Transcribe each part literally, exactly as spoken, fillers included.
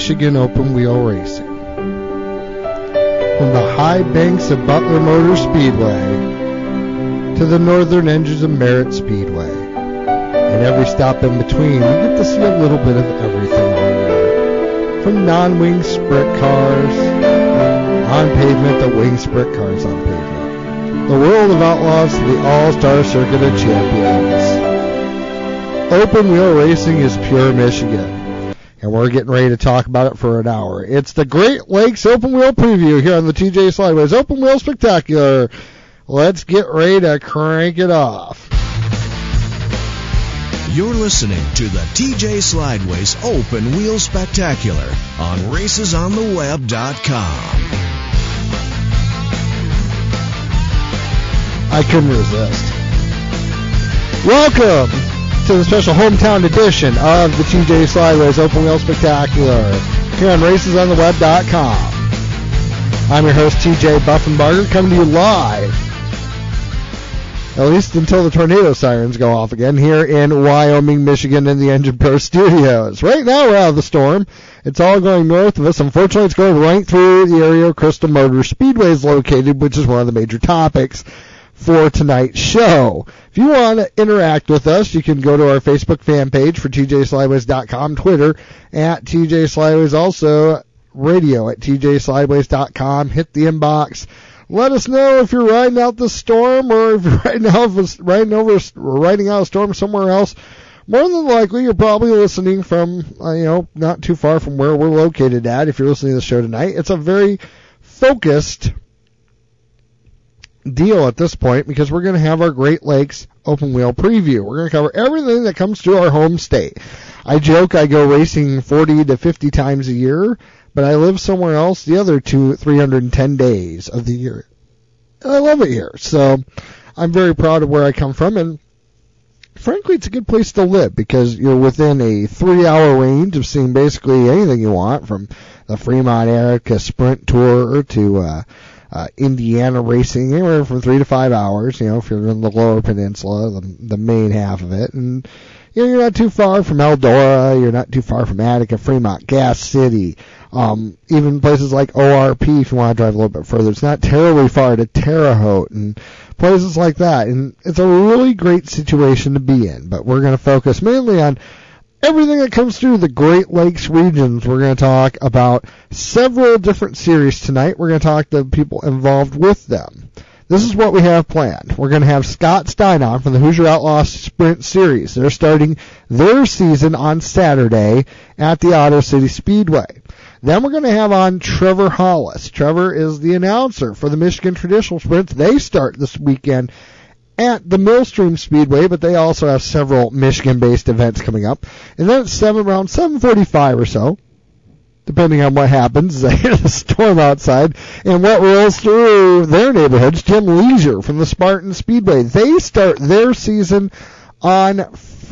Michigan open wheel racing. From the high banks of Butler Motor Speedway to the northern edges of Merritt Speedway, and every stop in between, you get to see a little bit of everything on there. From non-wing sprint cars on pavement to wing sprint cars on pavement. The world of outlaws to the all-star circuit of champions. Open wheel racing is pure Michigan, and we're getting ready to talk about it for an hour. It's the Great Lakes Open Wheel Preview here on the T J Slideways Open Wheel Spectacular. Let's get ready to crank it off. You're listening to the T J Slideways Open Wheel Spectacular on races on the web dot com. I couldn't resist. Welcome to the special hometown edition of the T J Slideways Open Wheel Spectacular here on races on the web dot com. I'm your host, T J Buffenbarger, coming to you live, at least until the tornado sirens go off again, here in Wyoming, Michigan, in the Engine Pro Studios. Right now, we're out of the storm. It's all going north of us. Unfortunately, it's going right through the area where Crystal Motor Speedway is located, which is one of the major topics for tonight's show. If you want to interact with us, you can go to our Facebook fan page for T J Slideways dot com, Twitter at T J Slideways, also radio at T J Slideways dot com. Hit the inbox. Let us know if you're riding out the storm, or if you're riding out, riding over, riding out a storm somewhere else. More than likely, you're probably listening from, uh, you know, not too far from where we're located at. If you're listening to the show tonight, it's a very focused deal at this point, because we're going to have our Great Lakes Open Wheel Preview. We're going to cover everything that comes to our home state. I joke I go racing forty to fifty times a year, but I live somewhere else the other two, three hundred ten days of the year. And I love it here. So I'm very proud of where I come from, and frankly, it's a good place to live because you're within a three-hour range of seeing basically anything you want, from the Fremont Erica Sprint Tour to uh, uh, Indiana racing, anywhere from three to five hours, you know, if you're in the Lower Peninsula, the, the main half of it. And you know, you're not too far from Eldora, you're not too far from Attica, Fremont, Gas City, um, even places like O R P if you want to drive a little bit further. It's not terribly far to Terre Haute and places like that. And it's a really great situation to be in. But we're going to focus mainly on everything that comes through the Great Lakes regions. We're going to talk about several different series tonight. We're going to talk to people involved with them. This is what we have planned. We're going to have Scott Stein on from the Hoosier Outlaws Sprint Series. They're starting their season on Saturday at the Auto City Speedway. Then we're going to have on Trevor Hollis. Trevor is the announcer for the Michigan Traditional Sprints. They start this weekend at the Millstream Speedway, but they also have several Michigan-based events coming up. And then at seven, around seven forty-five or so, depending on what happens, I hear the storm outside, and what rolls through their neighborhoods, Jim Leisure from the Spartan Speedway. They start their season on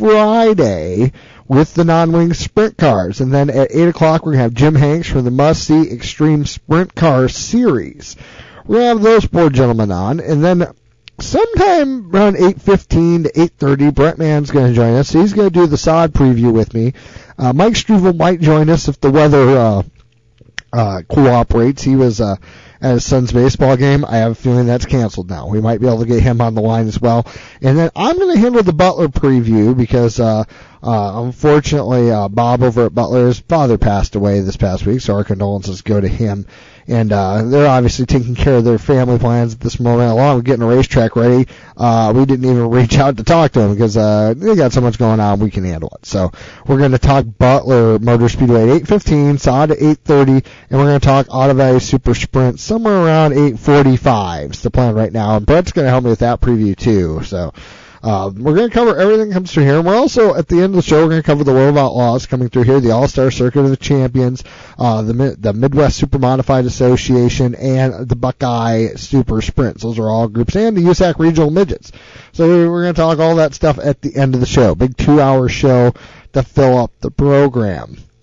Friday with the non-wing sprint cars. And then at eight o'clock, we're going to have Jim Hanks from the Must-See Extreme Sprint Car Series. We're going to have those poor gentlemen on. And then sometime around eight fifteen to eight thirty, Brett Mann's going to join us. So he's going to do the S O D preview with me. Uh, Mike Struvel might join us if the weather uh, uh, cooperates. He was uh, at his son's baseball game. I have a feeling that's canceled now. We might be able to get him on the line as well. And then I'm going to handle the Butler preview because, uh, uh, unfortunately, uh, Bob over at Butler's father passed away this past week, so our condolences go to him. And uh, they're obviously taking care of their family plans at this moment, along with getting a racetrack ready. Uh, we didn't even reach out to talk to them because uh, they got so much going on, we can handle it. So we're going to talk Butler Motor Speedway at eight fifteen, S O D at eight thirty, and we're going to talk Auto Valley Super Sprint somewhere around eight forty-five. It's the plan right now, and Brett's going to help me with that preview too. So Uh, we're going to cover everything that comes through here. And we're also, at the end of the show, we're going to cover the World of Outlaws coming through here, the All-Star Circuit of the Champions, uh, the the Midwest Super Modified Association, and the Buckeye Super Sprints. Those are all groups, and the U S A C Regional Midgets. So we're going to talk all that stuff at the end of the show. Big two-hour show to fill up the program.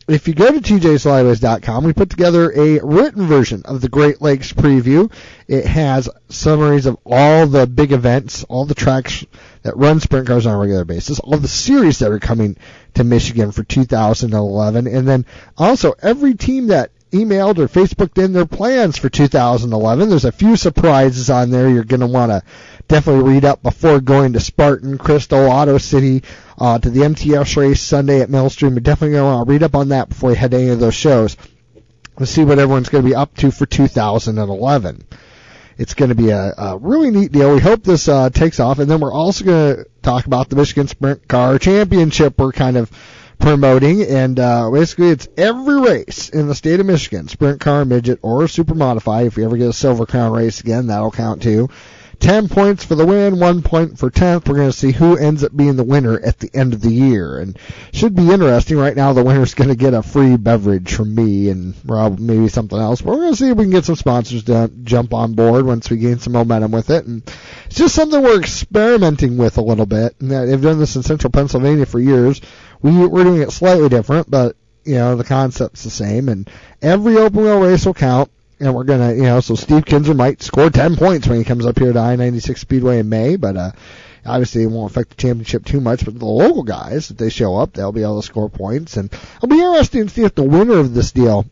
if you go to T J Slideways dot com, we put together a written version of the Great Lakes preview. It has summaries of all the big events, all the tracks that run sprint cars on a regular basis, all the series that are coming to Michigan for two thousand eleven, and then also every team that emailed or Facebooked in their plans for two thousand eleven. There's a few surprises on there you're going to want to definitely read up before going to Spartan, Crystal, Auto City, uh, to the M T S race Sunday at Millstream. You're definitely going to want to read up on that before you head to any of those shows. Let's see what everyone's going to be up to for two thousand eleven. It's going to be a, a really neat deal. We hope this uh, takes off, and then we're also going to talk about the Michigan Sprint Car Championship we're kind of promoting, and uh, basically it's every race in the state of Michigan, sprint car, midget, or super modified. If we ever get a Silver Crown race again, that'll count too. Ten points for the win, one point for tenth. We're going to see who ends up being the winner at the end of the year, and should be interesting. Right now, the winner's going to get a free beverage from me and Rob, maybe something else. But we're going to see if we can get some sponsors to jump on board once we gain some momentum with it. And it's just something we're experimenting with a little bit. And they've done this in Central Pennsylvania for years. We, we're doing it slightly different, but you know the concept's the same. And every open wheel race will count. And we're going to, you know, so Steve Kinzer might score ten points when he comes up here to I ninety-six Speedway in May, but uh, obviously it won't affect the championship too much. But the local guys, if they show up, they'll be able to score points. And it'll be interesting to see if the winner of this deal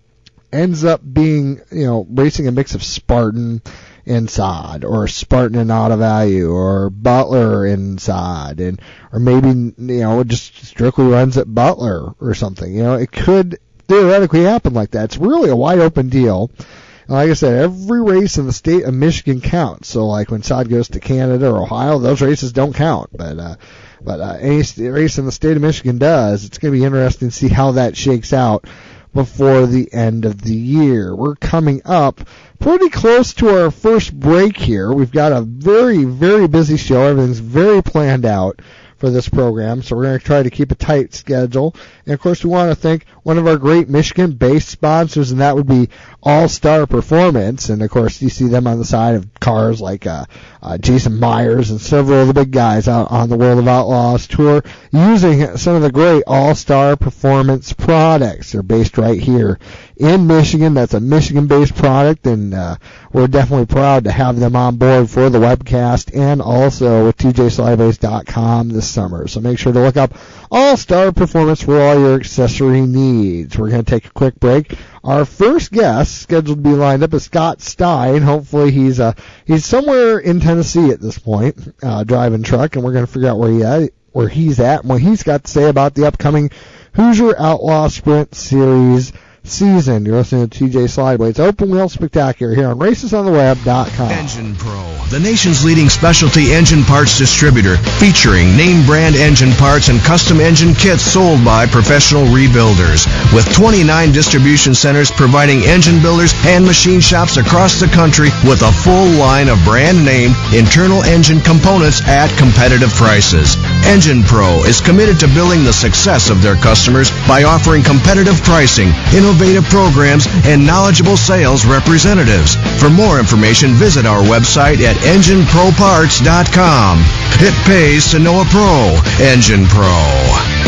ends up being, you know, racing a mix of Spartan and Sod, or Spartan and Auto Value, or Butler and Sod, and or maybe, you know, just strictly runs at Butler or something. You know, it could theoretically happen like that. It's really a wide open deal. And like I said, every race in the state of Michigan counts. So like when Sod goes to Canada or Ohio, those races don't count. But uh, but uh, any race in the state of Michigan does. It's going to be interesting to see how that shakes out before the end of the year. We're coming up pretty close to our first break here. We've got a very, very busy show. Everything's very planned out for this program, so we're going to try to keep a tight schedule. And of course, we want to thank one of our great Michigan-based sponsors, and that would be All-Star Performance. And of course, you see them on the side of cars like uh, uh, Jason Myers and several of the big guys out on the World of Outlaws tour, using some of the great All-Star Performance products. They're based right here in Michigan. That's a Michigan-based product, and uh, we're definitely proud to have them on board for the webcast and also with T J Slideways dot com this summer. So make sure to look up All-Star Performance for all your accessory needs. We're going to take a quick break. Our first guest scheduled to be lined up is Scott Stein. Hopefully he's uh, he's somewhere in Tennessee at this point, uh, driving truck, and we're going to figure out where he at, where he's at and what he's got to say about the upcoming Hoosier Outlaw Sprint Series season. You're listening to T J Slideways Open Wheel Spectacular here on races on the web dot com. Engine Pro, the nation's leading specialty engine parts distributor, featuring name brand engine parts and custom engine kits sold by professional rebuilders, with twenty-nine distribution centers providing engine builders and machine shops across the country with a full line of brand name internal engine components at competitive prices. Engine Pro is committed to building the success of their customers by offering competitive pricing, innovative programs, and knowledgeable sales representatives. For more information, visit our website at engine pro parts dot com. It pays to know a pro. Engine Pro.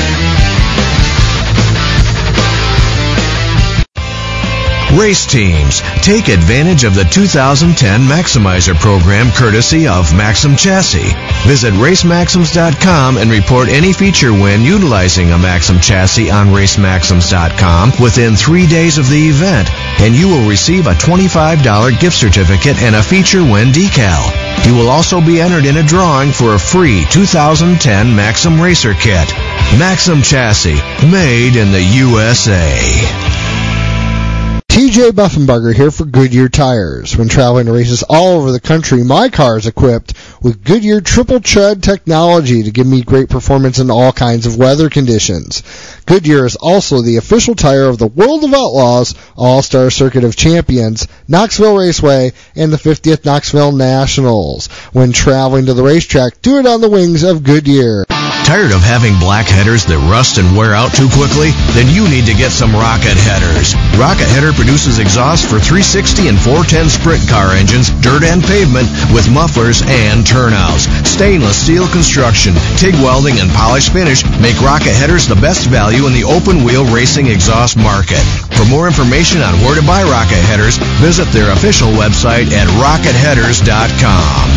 Race teams, take advantage of the two thousand ten Maximizer program courtesy of Maxim Chassis. Visit race maxims dot com and report any feature win utilizing a Maxim chassis on race maxims dot com within three days of the event, and you will receive a twenty-five dollars gift certificate and a feature win decal. You will also be entered in a drawing for a free two thousand ten Maxim Racer Kit. Maxim Chassis, made in the U S A. T J Buffenbarger here for Goodyear Tires. When traveling to races all over the country, my car is equipped with Goodyear Triple Tread technology to give me great performance in all kinds of weather conditions. Goodyear is also the official tire of the World of Outlaws All-Star Circuit of Champions, Knoxville Raceway, and the fiftieth Knoxville Nationals. When traveling to the racetrack, do it on the wings of Goodyear. Tired of having black headers that rust and wear out too quickly? Then you need to get some Rocket Headers. Rocket Header produces exhaust for three sixty and four ten sprint car engines, dirt and pavement, with mufflers and turnouts. Stainless steel construction, TIG welding, and polished finish make Rocket Headers the best value in the open-wheel racing exhaust market. For more information on where to buy Rocket Headers, visit their official website at rocket headers dot com.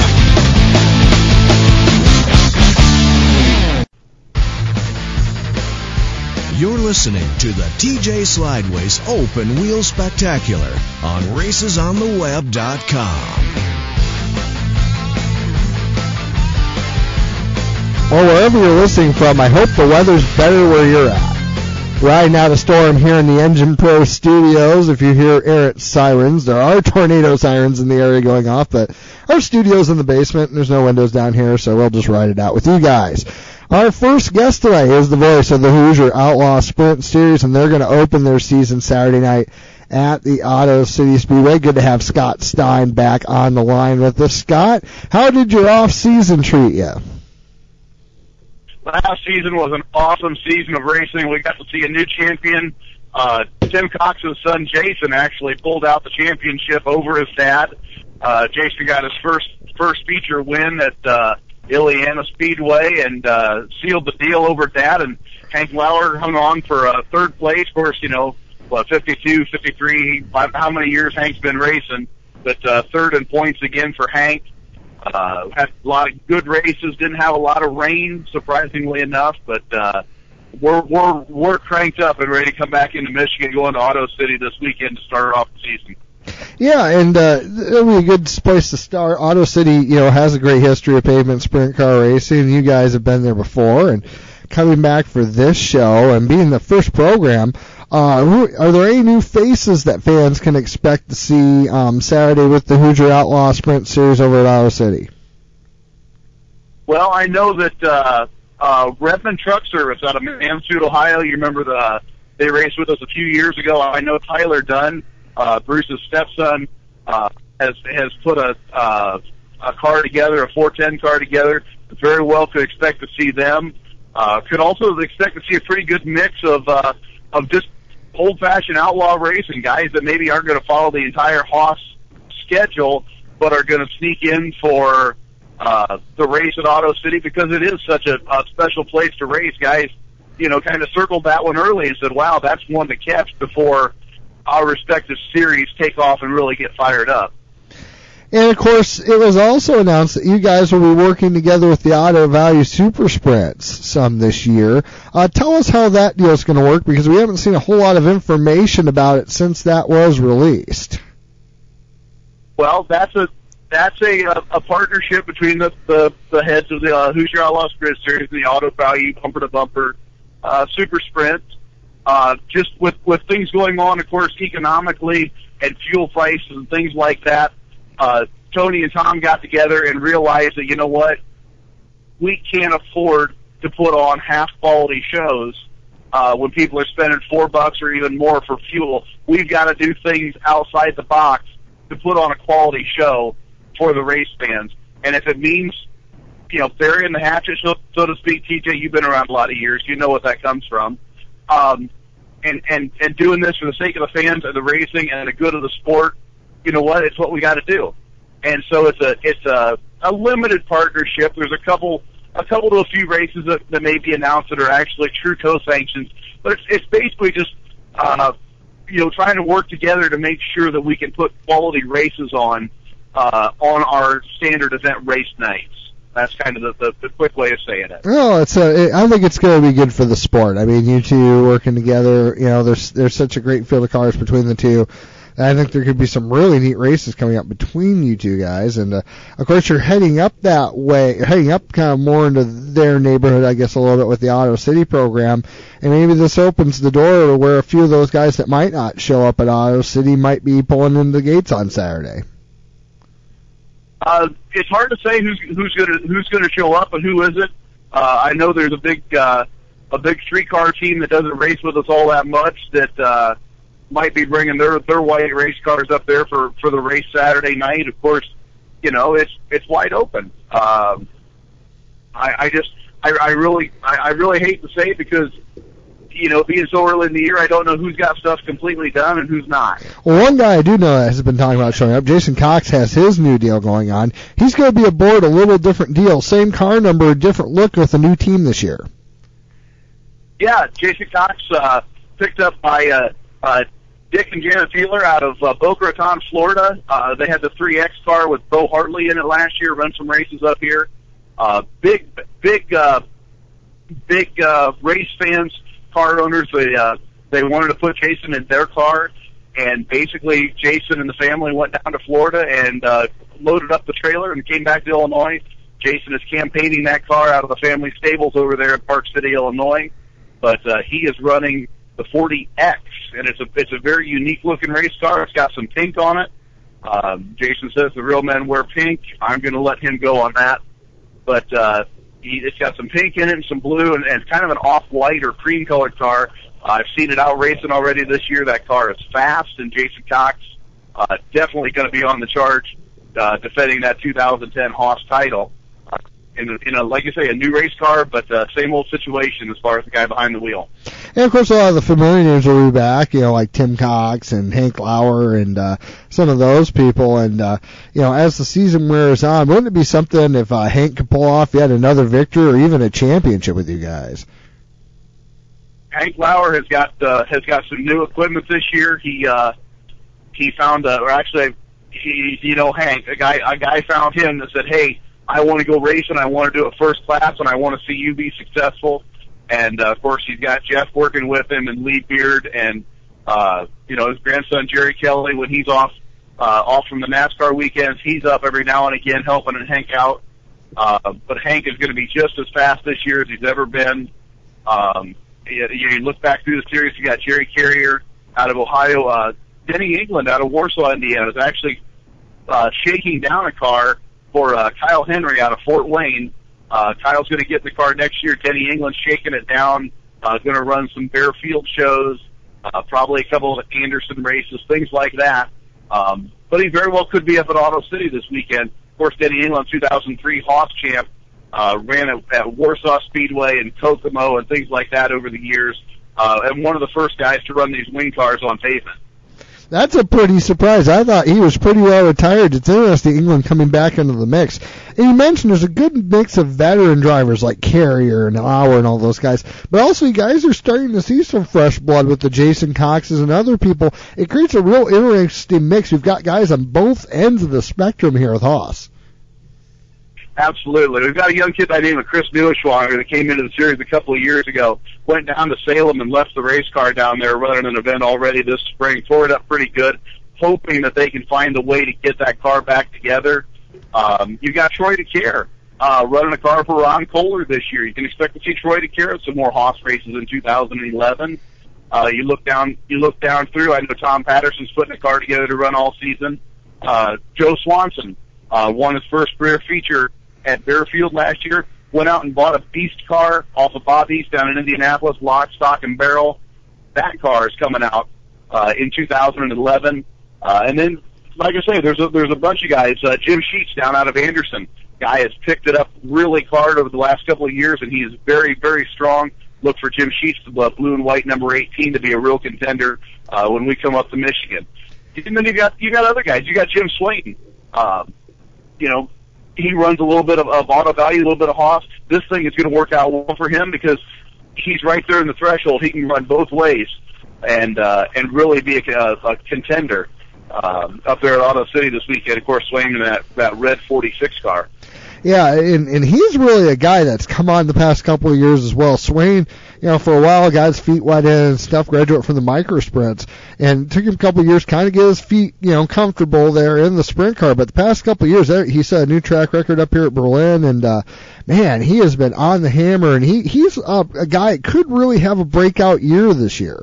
You're listening to the T J Slideways Open Wheel Spectacular on races on the web dot com. Well, wherever you're listening from, I hope the weather's better where you're at. Riding out a storm here in the Engine Pro studios. If you hear errant sirens, there are tornado sirens in the area going off, but our studio's in the basement and there's no windows down here, so we'll just ride it out with you guys. Our first guest tonight is the voice of the Hoosier Outlaw Sprint Series, and they're going to open their season Saturday night at the Auto City Speedway. Good to have Scott Stein back on the line with us. Scott, how did your off-season treat you? Last season was an awesome season of racing. We got to see a new champion. Uh, Tim Cox's son, Jason, actually pulled out the championship over his dad. Uh, Jason got his first first feature win at uh, Ileana Speedway and uh, sealed the deal over Dad, and Hank Lauer hung on for uh, third place. Of course, you know, what, fifty-two, fifty-three, five, how many years Hank's been racing, but uh, third in points again for Hank. Uh, had a lot of good races, didn't have a lot of rain, surprisingly enough, but uh, we're, we're, we're cranked up and ready to come back into Michigan, going to Auto City this weekend to start off the season. Yeah, and uh, it'll be a good place to start. Auto City, you know, has a great history of pavement sprint car racing. You guys have been there before, and coming back for this show and being the first program, uh, who, are there any new faces that fans can expect to see um, Saturday with the Hoosier Outlaw Sprint Series over at Auto City? Well, I know that uh, uh, Redmond Truck Service out of Mansfield, Ohio, you remember the they raced with us a few years ago. I know Tyler Dunn, Uh, Bruce's stepson, uh, has has put a uh, a car together, a four ten car together. Very well could expect to see them. Uh, could also expect to see a pretty good mix of uh, of just old-fashioned outlaw racing, guys that maybe aren't going to follow the entire Haas schedule, but are going to sneak in for uh, the race at Auto City because it is such a, a special place to race. Guys, you know, kind of circled that one early and said, wow, that's one to catch before our respective series take off and really get fired up. And, of course, it was also announced that you guys will be working together with the Auto Value Super Sprints some this year. Uh, tell us how that deal is going to work, because we haven't seen a whole lot of information about it since that was released. Well, that's a that's a a, a partnership between the, the, the heads of the uh, Hoosier Outlaw Sprint Series and the Auto Value Bumper to Bumper uh, Super Sprint. Uh, just with, with things going on, of course, economically and fuel prices and things like that, uh, Tony and Tom got together and realized that, you know what, we can't afford to put on half-quality shows uh, when people are spending four bucks or even more for fuel. We've got to do things outside the box to put on a quality show for the race fans. And if it means, you know, burying the hatchet, so, so to speak, T J, you've been around a lot of years. You know what that comes from. Um, and, and, and doing this for the sake of the fans and the racing and the good of the sport, you know what, it's what we got to do. And so it's a, it's a, a limited partnership. There's a couple, a couple to a few races that, that may be announced that are actually true co-sanctions, but it's, it's basically just, uh, you know, trying to work together to make sure that we can put quality races on, uh, on our standard event race nights. That's kind of the, the, the quick way of saying it. Well, it's a, I think it's going to be good for the sport. I mean, you two working together, you know, there's there's such a great field of cars between the two. I think there could be some really neat races coming up between you two guys. And, uh, of course, you're heading up that way, you're heading up kind of more into their neighborhood, I guess, a little bit with the Auto City program. And maybe this opens the door to where a few of those guys that might not show up at Auto City might be pulling in the gates on Saturday. Uh, it's hard to say who's who's going to who's going to show up and who isn't. Uh, I know there's a big uh, a big streetcar team that doesn't race with us all that much that uh, might be bringing their their white race cars up there for, for the race Saturday night. Of course, you know it's it's wide open. Um, I, I just I, I really, I, I really hate to say it because, you know, being so early in the year, I don't know who's got stuff completely done and who's not. Well, one guy I do know that has been talking about showing up, Jason Cox, has his new deal going on. He's going to be aboard a little different deal. Same car number, different look with a new team this year. Yeah, Jason Cox, uh, picked up by uh, uh, Dick and Janet Feeler out of uh, Boca Raton, Florida. Uh, they had the three X car with Bo Hartley in it last year, run some races up here. Uh, big, big, uh, big uh, race fans, car owners. They uh, they wanted to put Jason in their car, and basically Jason and the family went down to Florida and uh, loaded up the trailer and came back to Illinois. Jason is campaigning that car out of the family stables over there in Park City, Illinois, but uh, he is running the forty X, and it's a it's a very unique looking race car. It's got some pink on it. Um, Jason says the real men wear pink. I'm going to let him go on that. But uh, he, it's got some pink in it and some blue and, and kind of an off-white or cream-colored car. Uh, I've seen it out racing already this year. That car is fast, and Jason Cox uh, definitely going to be on the charge uh, defending that two thousand ten Haas title. Uh, in, a, in a, like you say, a new race car, but uh, same old situation as far as the guy behind the wheel. And, of course, a lot of the familiar names will be back, you know, like Tim Cox and Hank Lauer and uh, some of those people. And, uh, you know, as the season wears on, wouldn't it be something if uh, Hank could pull off yet another victory or even a championship with you guys? Hank Lauer has got uh, has got some new equipment this year. He uh, he found, uh, or actually, he, you know, Hank, a guy a guy found him that said, hey, I want to go racing, I want to do it first class, and I want to see you be successful. And, uh, of course, he's got Jeff working with him and Lee Beard and, uh, you know, his grandson Jerry Kelly when he's off uh, off from the NASCAR weekends. He's up every now and again helping Hank out. Uh, but Hank is going to be just as fast this year as he's ever been. Um, you, you look back through the series, you got Jerry Carrier out of Ohio. Uh, Denny England out of Warsaw, Indiana is actually uh, shaking down a car for uh, Kyle Henry out of Fort Wayne. Uh, Kyle's going to get in the car next year. Denny England's shaking it down, uh, going to run some bare field shows, uh, probably a couple of Anderson races, things like that. Um, but he very well could be up at Auto City this weekend. Of course, Denny England, two thousand three Haas champ, uh, ran at, at Warsaw Speedway and Kokomo and things like that over the years, uh, and one of the first guys to run these wing cars on pavement. That's a pretty surprise. I thought he was pretty well retired. It's interesting England coming back into the mix. And you mentioned there's a good mix of veteran drivers like Carrier and Lauer and all those guys. But also you guys are starting to see some fresh blood with the Jason Coxes and other people. It creates a real interesting mix. We've got guys on both ends of the spectrum here with Haas. Absolutely. We've got a young kid by the name of Chris Neuschwanger that came into the series a couple of years ago, went down to Salem and left the race car down there running an event already this spring, tore it up pretty good, hoping that they can find a way to get that car back together. Um, you got Troy DeCare uh, running a car for Ron Kohler this year. You can expect to see Troy DeCare at some more Haas races in two thousand eleven. Uh, you look down, you look down through. I know Tom Patterson's putting a car together to run all season. Uh, Joe Swanson uh, won his first career feature at Bearfield last year, went out and bought a beast car off of Bob East down in Indianapolis, lock, stock, and barrel. That car is coming out uh, in two thousand eleven. Uh, and then, like I say, there's a, there's a bunch of guys. Uh, Jim Sheets down out of Anderson. Guy has picked it up really hard over the last couple of years, and he is very, very strong. Look for Jim Sheets, the blue and white number eighteen, to be a real contender uh, when we come up to Michigan. And then you got you got other guys. You got Jim Slayton. Um, you know, he runs a little bit of, of Auto Value, a little bit of Haas. This thing is going to work out well for him because he's right there in the threshold. He can run both ways and uh, and really be a, a contender um, up there at Auto City this weekend. Of course, swinging in that that red forty-six car. Yeah, and, and he's really a guy that's come on the past couple of years as well. Swain, you know, for a while got his feet wet in and stuff, graduate from the micro sprints, and took him a couple of years kind of get his feet, you know, comfortable there in the sprint car. But the past couple of years, he set a new track record up here at Berlin, and uh, man, he has been on the hammer, and he he's a, a guy that could really have a breakout year this year.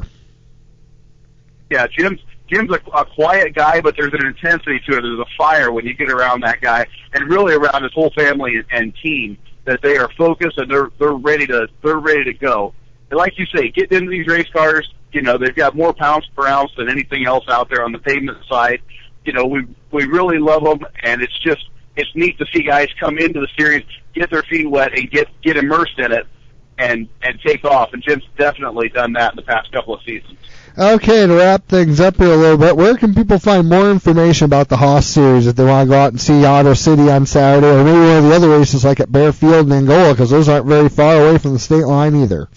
Yeah, Jim's Jim's a, a quiet guy, but there's an intensity to it. There's a fire when you get around that guy, and really around his whole family and team. That they are focused and they're they're ready to they're ready to go. And like you say, getting into these race cars, you know, they've got more pounds per ounce than anything else out there on the pavement side. You know, we we really love them, and it's just it's neat to see guys come into the series, get their feet wet, and get get immersed in it, and and take off. And Jim's definitely done that in the past couple of seasons. Okay, to wrap things up here a little bit, where can people find more information about the Haas Series if they want to go out and see Auto City on Saturday, or maybe one of the other races like at Bear Field and Angola, because those aren't very far away from the state line either?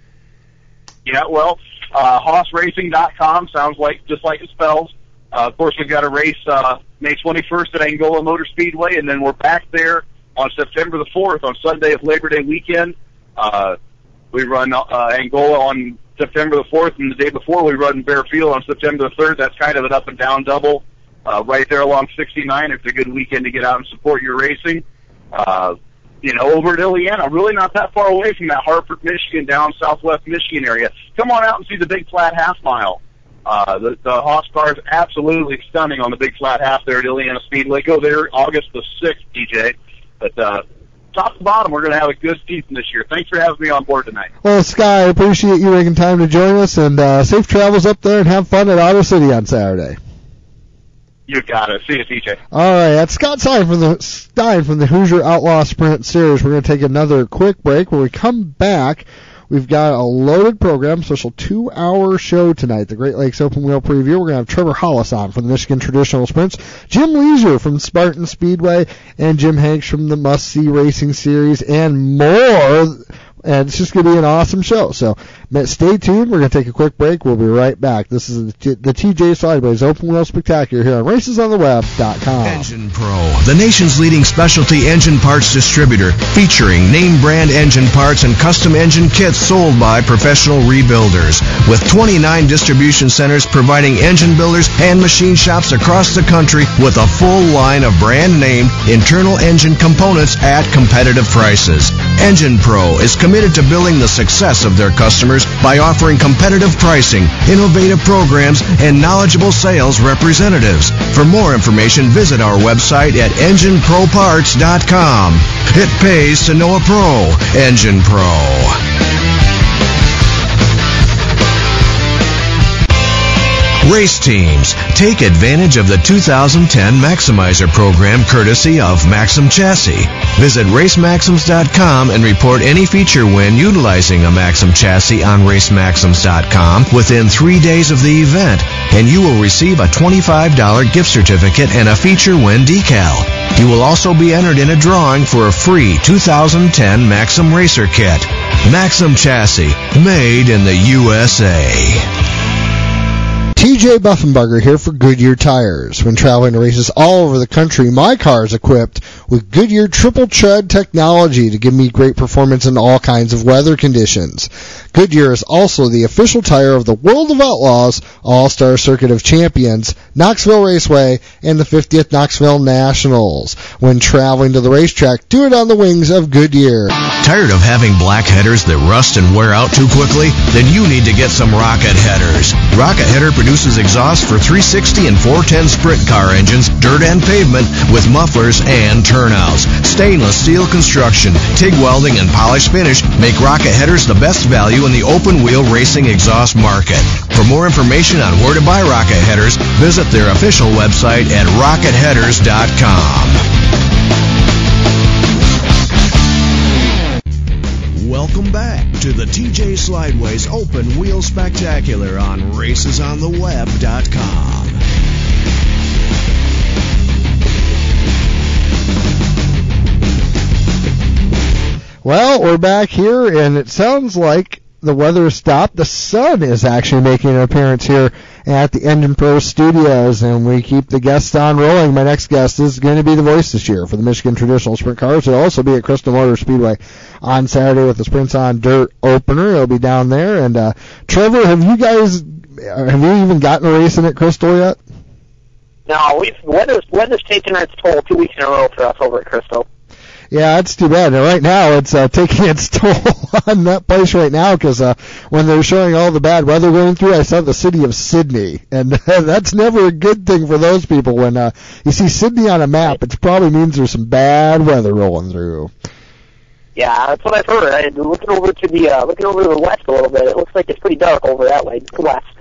Yeah, well, uh, Haas Racing dot com sounds like just like it spells. Uh, of course, we've got a race uh, May twenty-first at Angola Motor Speedway, and then we're back there on September the fourth on Sunday of Labor Day weekend. Uh, we run uh, Angola on September the fourth, and the day before we run Bear Field on September the third. That's kind of an up and down double uh, right there along sixty-nine. It's a good weekend to get out and support your racing. Uh, you know, over at Illiana, really not that far away from that Hartford, Michigan, down southwest Michigan area. Come on out and see the Big Flat Half Mile. Uh, the, the Haas car is absolutely stunning on the Big Flat Half there at Illiana Speedway. Go there August the sixth, D J. But, uh, top to bottom, we're going to have a good season this year. Thanks for having me on board tonight. Well, Sky, I appreciate you making time to join us, and uh, safe travels up there and have fun at Auto City on Saturday. You got it. See you, D J. All right, that's Scott Stein from the Stein from the Hoosier Outlaw Sprint Series. We're going to take another quick break. When we come back, we've got a loaded program, special two-hour show tonight, the Great Lakes Open Wheel Preview. We're going to have Trevor Hollis on from the Michigan Traditional Sprints, Jim Leisure from Spartan Speedway, and Jim Hanks from the Must See Racing Series, and more. And it's just going to be an awesome show. So stay tuned. We're going to take a quick break. We'll be right back. This is the, T- the T J Slideways Open Wheel Spectacular here on races on the web dot com. Engine Pro, the nation's leading specialty engine parts distributor, featuring name brand engine parts and custom engine kits sold by professional rebuilders. With twenty-nine distribution centers providing engine builders and machine shops across the country with a full line of brand name internal engine components at competitive prices. Engine Pro is committed to building the success of their customers by offering competitive pricing, innovative programs, and knowledgeable sales representatives. For more information, visit our website at engine pro parts dot com. It pays to know a pro. Engine Pro. Race teams, take advantage of the two thousand ten Maximizer program courtesy of Maxim Chassis. Visit race maxims dot com and report any feature win utilizing a Maxim chassis on race maxims dot com within three days of the event, and you will receive a twenty-five dollars gift certificate and a feature win decal. You will also be entered in a drawing for a free two thousand ten Maxim Racer Kit. Maxim Chassis, made in the U S A. T J Buffenbarger here for Goodyear Tires. When traveling to races all over the country, my car is equipped with Goodyear Triple Tread technology to give me great performance in all kinds of weather conditions. Goodyear is also the official tire of the World of Outlaws All-Star Circuit of Champions, Knoxville Raceway, and the fiftieth Knoxville Nationals. When traveling to the racetrack, do it on the wings of Goodyear. Tired of having black headers that rust and wear out too quickly? Then you need to get some Rocket Headers. Rocket Header produces exhaust for three sixty and four ten sprint car engines, dirt and pavement, with mufflers and turnouts. Stainless steel construction, TIG welding, and polished finish make Rocket Headers the best value in the open wheel racing exhaust market. For more information on where to buy Rocket Headers, visit their official website at rocket headers dot com. Welcome back to the T J Slideways Open Wheel Spectacular on races on the web dot com. Well, we're back here, and it sounds like the weather has stopped. The sun is actually making an appearance here at the Engine Pro Studios, and we keep the guests on rolling. My next guest is going to be the voice this year for the Michigan Traditional Sprint Cars. It'll also be at Crystal Motor Speedway on Saturday with the Sprints on Dirt opener. It'll be down there. And uh, Trevor, have you guys, have you even gotten a racing at Crystal yet? No, we've weather's weather's taken its toll two weeks in a row for us over at Crystal. Yeah, that's too bad. And right now, it's uh, taking its toll on that place right now because uh, when they're showing all the bad weather going through, I saw the city of Sydney, and uh, that's never a good thing for those people. When uh, you see Sydney on a map, it probably means there's some bad weather rolling through. Yeah, that's what I've heard. I, looking over to the uh, looking over to the west a little bit, it looks like it's pretty dark over that way, west.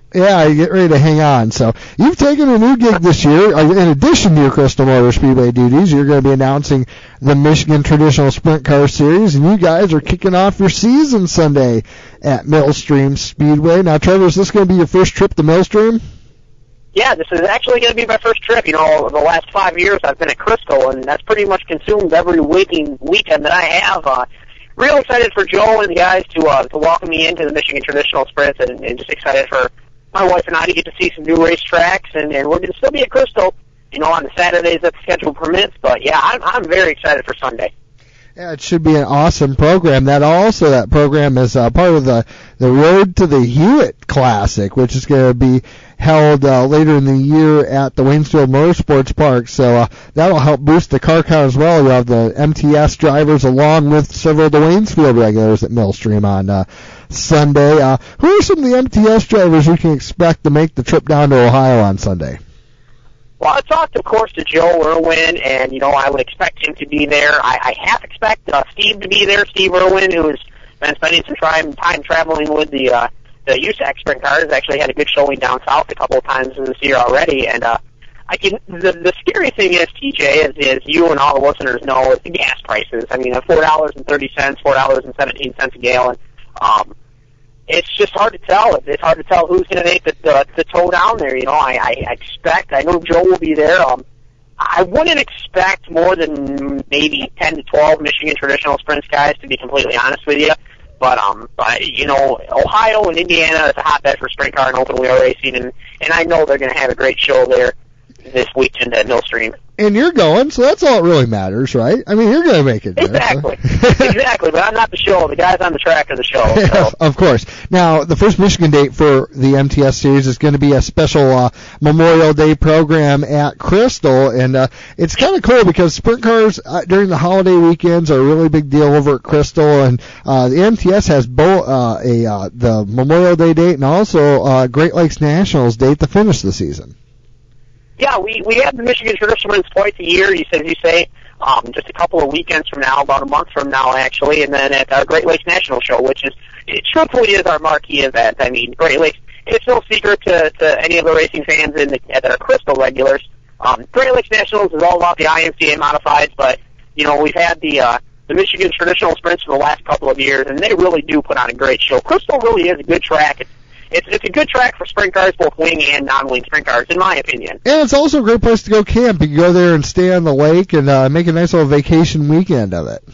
Yeah, you get ready to hang on. So you've taken a new gig this year. In addition to your Crystal Motor Speedway duties, you're going to be announcing the Michigan Traditional Sprint Car Series, and you guys are kicking off your season Sunday at Millstream Speedway. Now, Trevor, is this going to be your first trip to Millstream? Yeah, this is actually going to be my first trip. You know, the last five years I've been at Crystal, and that's pretty much consumed every waking weekend that I have. Uh, real excited for Joe and the guys to uh, to welcome me into the Michigan Traditional Sprints, and, and just excited for my wife and I to get to see some new racetracks, and, and we're going to still be at Crystal, you know, on the Saturdays that the schedule permits. But yeah, I'm I'm very excited for Sunday. Yeah, it should be an awesome program. That also, that program is uh, part of the, the Road to the Hewitt Classic, which is going to be held uh, later in the year at the Waynesfield Motorsports Park. So uh, that'll help boost the car count as well. You have the M T S drivers along with several of the Waynesfield regulars at Millstream on uh, Sunday. Uh, who are some of the M T S drivers we can expect to make the trip down to Ohio on Sunday? Well, I talked, of course, to Joe Irwin, and, you know, I would expect him to be there. I, I half expect uh, Steve to be there, Steve Irwin, who has been spending some time, time traveling with the uh, the U S A C sprint cars. Actually had a good showing down south a couple of times this year already. And uh, I can the, the scary thing is, T J, is, is you and all the listeners know, is the gas prices. I mean, four dollars and thirty cents, four dollars and seventeen cents a gallon. Um, It's just hard to tell. It's hard to tell who's going to make the, the the tow down there. You know, I, I expect. I know Joe will be there. Um, I wouldn't expect more than maybe ten to twelve Michigan Traditional Sprints guys, to be completely honest with you. But um, but you know, Ohio and Indiana is a hotbed for sprint car and open wheel racing, and and I know they're going to have a great show there this weekend at Millstream. And you're going, so that's all that really matters, right? I mean, you're going to make it there. Exactly. Exactly, but I'm not the show. The guys on the track are the show. So. Of course. Now, the first Michigan date for the M T S Series is going to be a special uh, Memorial Day program at Crystal, and uh, it's kind of cool because sprint cars uh, during the holiday weekends are a really big deal over at Crystal, and uh, the M T S has both uh, a uh, the Memorial Day date and also uh, Great Lakes Nationals date to finish the season. Yeah, we, we have the Michigan Traditional Sprints twice a year, you said, you say, um, just a couple of weekends from now, about a month from now, actually, and then at our Great Lakes National Show, which is, it truthfully is our marquee event. I mean, Great Lakes, it's no secret to, to any of the racing fans in the, that are Crystal regulars. Um, Great Lakes Nationals is all about the I M C A modifieds, but, you know, we've had the, uh, the Michigan Traditional Sprints for the last couple of years, and they really do put on a great show. Crystal really is a good track. It's, It's it's a good track for sprint cars, both wing and non-wing sprint cars, in my opinion. And it's also a great place to go camp. You can go there and stay on the lake and uh, make a nice little vacation weekend of it.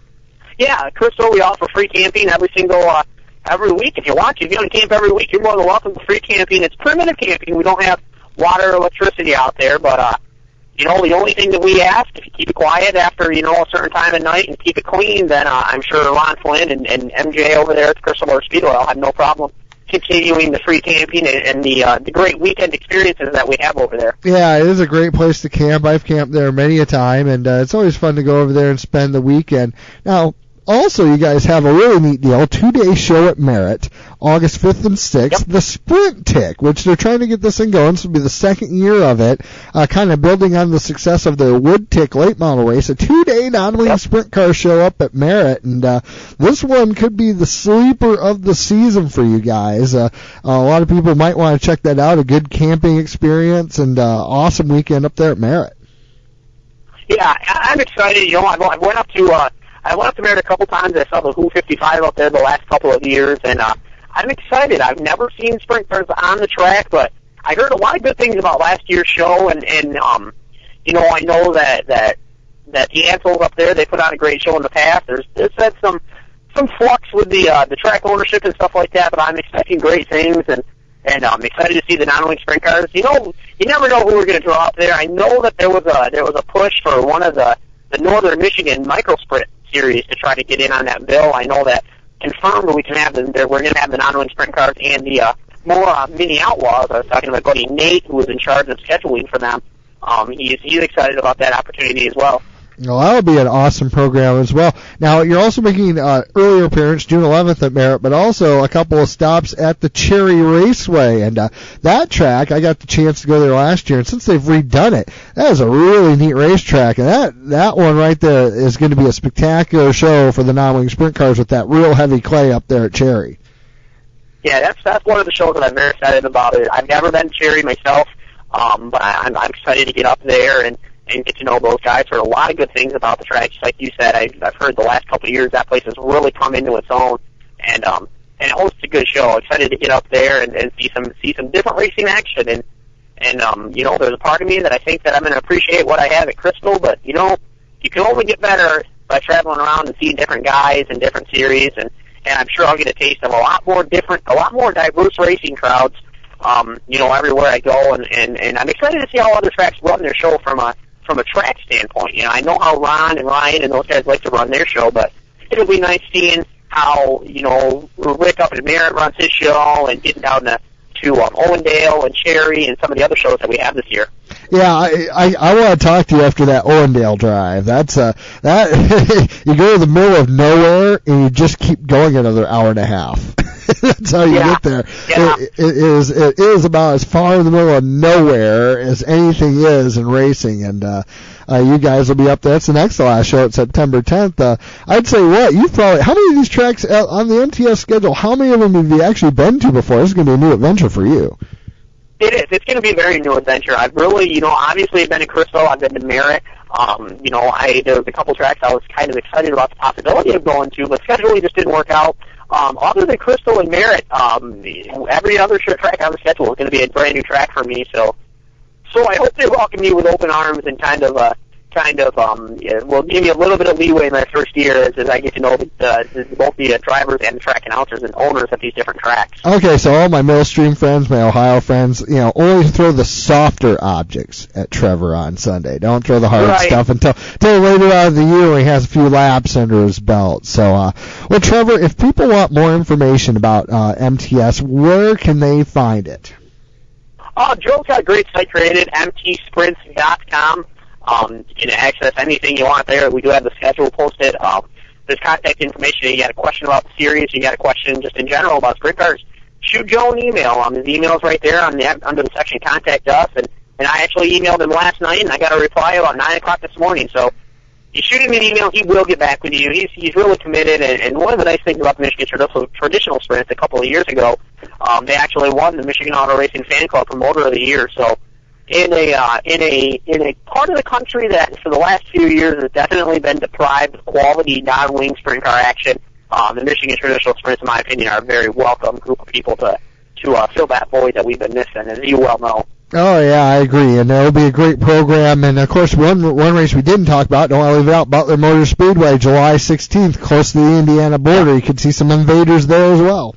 Yeah, Crystal, we offer free camping every single uh, every week if you want to. If you want to camp every week, you're more than welcome to free camping. It's primitive camping. We don't have water or electricity out there, but uh, you know, the only thing that we ask, if you keep it quiet after, you know, a certain time at night and keep it clean, then uh, I'm sure Ron Flynn and, and M J over there at Crystal Motor Speedway will have no problem continuing the free camping and, and the uh, the great weekend experiences that we have over there. Yeah, it is a great place to camp. I've camped there many a time, and uh, it's always fun to go over there and spend the weekend. Now, also, you guys have a really neat deal, two-day show at Merritt, August fifth and sixth, Yep. the Sprint Tick, which they're trying to get this thing going. This will be the second year of it, uh, kind of building on the success of their Wood Tick late model race, a two-day non-wing Yep. sprint car show up at Merritt, and uh, this one could be the sleeper of the season for you guys. Uh, a lot of people might want to check that out, a good camping experience, and uh, awesome weekend up there at Merritt. Yeah, I- I'm excited. You know, I I went up to uh, I went up to Merritt a couple times. I saw the Who fifty-five up there the last couple of years, and uh, I'm excited. I've never seen sprint cars on the track, but I heard a lot of good things about last year's show, and and um, you know, I know that that that the Ansels up there, they put on a great show in the past. There's there's had some some flux with the uh, the track ownership and stuff like that, but I'm expecting great things, and and I'm excited to see the non-wing sprint cars. You know, you never know who we're going to draw up there. I know that there was a there was a push for one of the the Northern Michigan micro sprint series to try to get in on that bill. I know that confirmed we can have the we're going to have the non-wing sprint cars and the uh, more uh, mini outlaws. I was talking to my buddy Nate, who was in charge of scheduling for them. Um, he's he's excited about that opportunity as well. Well, that'll be an awesome program as well. Now, you're also making uh, earlier appearance June eleventh at Merritt, but also a couple of stops at the Cherry Raceway. And uh, that track, I got the chance to go there last year, and since they've redone it, that is a really neat racetrack. And that, that one right there is going to be a spectacular show for the non-wing sprint cars with that real heavy clay up there at Cherry. yeah, that's that's one of the shows that I'm very excited about. I've never been to Cherry myself, um, but I'm, I'm excited to get up there and, and get to know those guys. Heard a lot of good things about the track. Just like you said, I, I've heard the last couple of years that place has really come into its own, and um, and it hosts a good show. Excited to get up there and, and see some see some different racing action. And and um, you know, there's a part of me that I think that I'm going to appreciate what I have at Crystal, but you know, you can only get better by traveling around and seeing different guys and different series, and, and I'm sure I'll get a taste of a lot more different, a lot more diverse racing crowds, um, you know, everywhere I go, and, and, and I'm excited to see how other tracks run their show from a from a track standpoint. You know, I know how Ron and Ryan and those guys like to run their show, but it'll be nice seeing how, you know, Rick up at Merritt runs his show, and getting down to to um, Owendale and Cherry and some of the other shows that we have this year. Yeah, I I, I want to talk to you after that Owendale drive. That's uh that you go to the middle of nowhere and you just keep going another hour and a half. That's how you yeah. get there. Yeah. It, it is it is about as far in the middle of nowhere as anything is in racing, and uh, uh you guys will be up there. That's the next to last show at September tenth. Uh, I'd say what you've probably how many of these tracks on the M T S schedule? How many of them have you actually been to before? This is going to be a new adventure for you. It is. It's going to be a very new adventure. I've really, you know, obviously I've been to Crystal. I've been to Merritt. Um, you know, I there was a couple tracks I was kind of excited about the possibility of going to, but scheduling just didn't work out. Um, other than Crystal and Merritt, um, every other track on the schedule is going to be a brand new track for me. So, so I hope they welcome me with open arms and kind of, uh, kind of, um, yeah, will give me a little bit of leeway in my first year as, as I get to know the, uh, both the uh, drivers and the track announcers and owners of these different tracks. Okay, so all my Millstream friends, my Ohio friends, you know, only throw the softer objects at Trevor on Sunday. Don't throw the hard right. stuff until, until later on in the year when he has a few laps under his belt. So, uh, well, Trevor, if people want more information about uh, M T S, where can they find it? Uh, Joe's got a great site created, m t sprints dot com. Um, you can access anything you want there. We do have the schedule posted. Um, there's contact information. You got a question about the series. You got a question just in general about sprint cars. Shoot Joe an email. Um, his email's right there on the, under the section Contact Us. And, and I actually emailed him last night, and I got a reply about nine o'clock this morning. So you shoot him an email, he will get back with you. He's he's really committed. And, and one of the nice things about the Michigan Traditional, traditional Sprints a couple of years ago, um, they actually won the Michigan Auto Racing Fan Club Promoter of the Year. So in a uh, in a in a part of the country that for the last few years has definitely been deprived of quality non-wing sprint car action, um, the Michigan Traditional Sprints, in my opinion, are a very welcome group of people to to uh, fill that void that we've been missing, as you well know. Oh yeah, I agree, and it'll be a great program. And of course, one one race we didn't talk about, don't want to leave it out, Butler Motor Speedway, July sixteenth, close to the Indiana border. You could see some invaders there as well.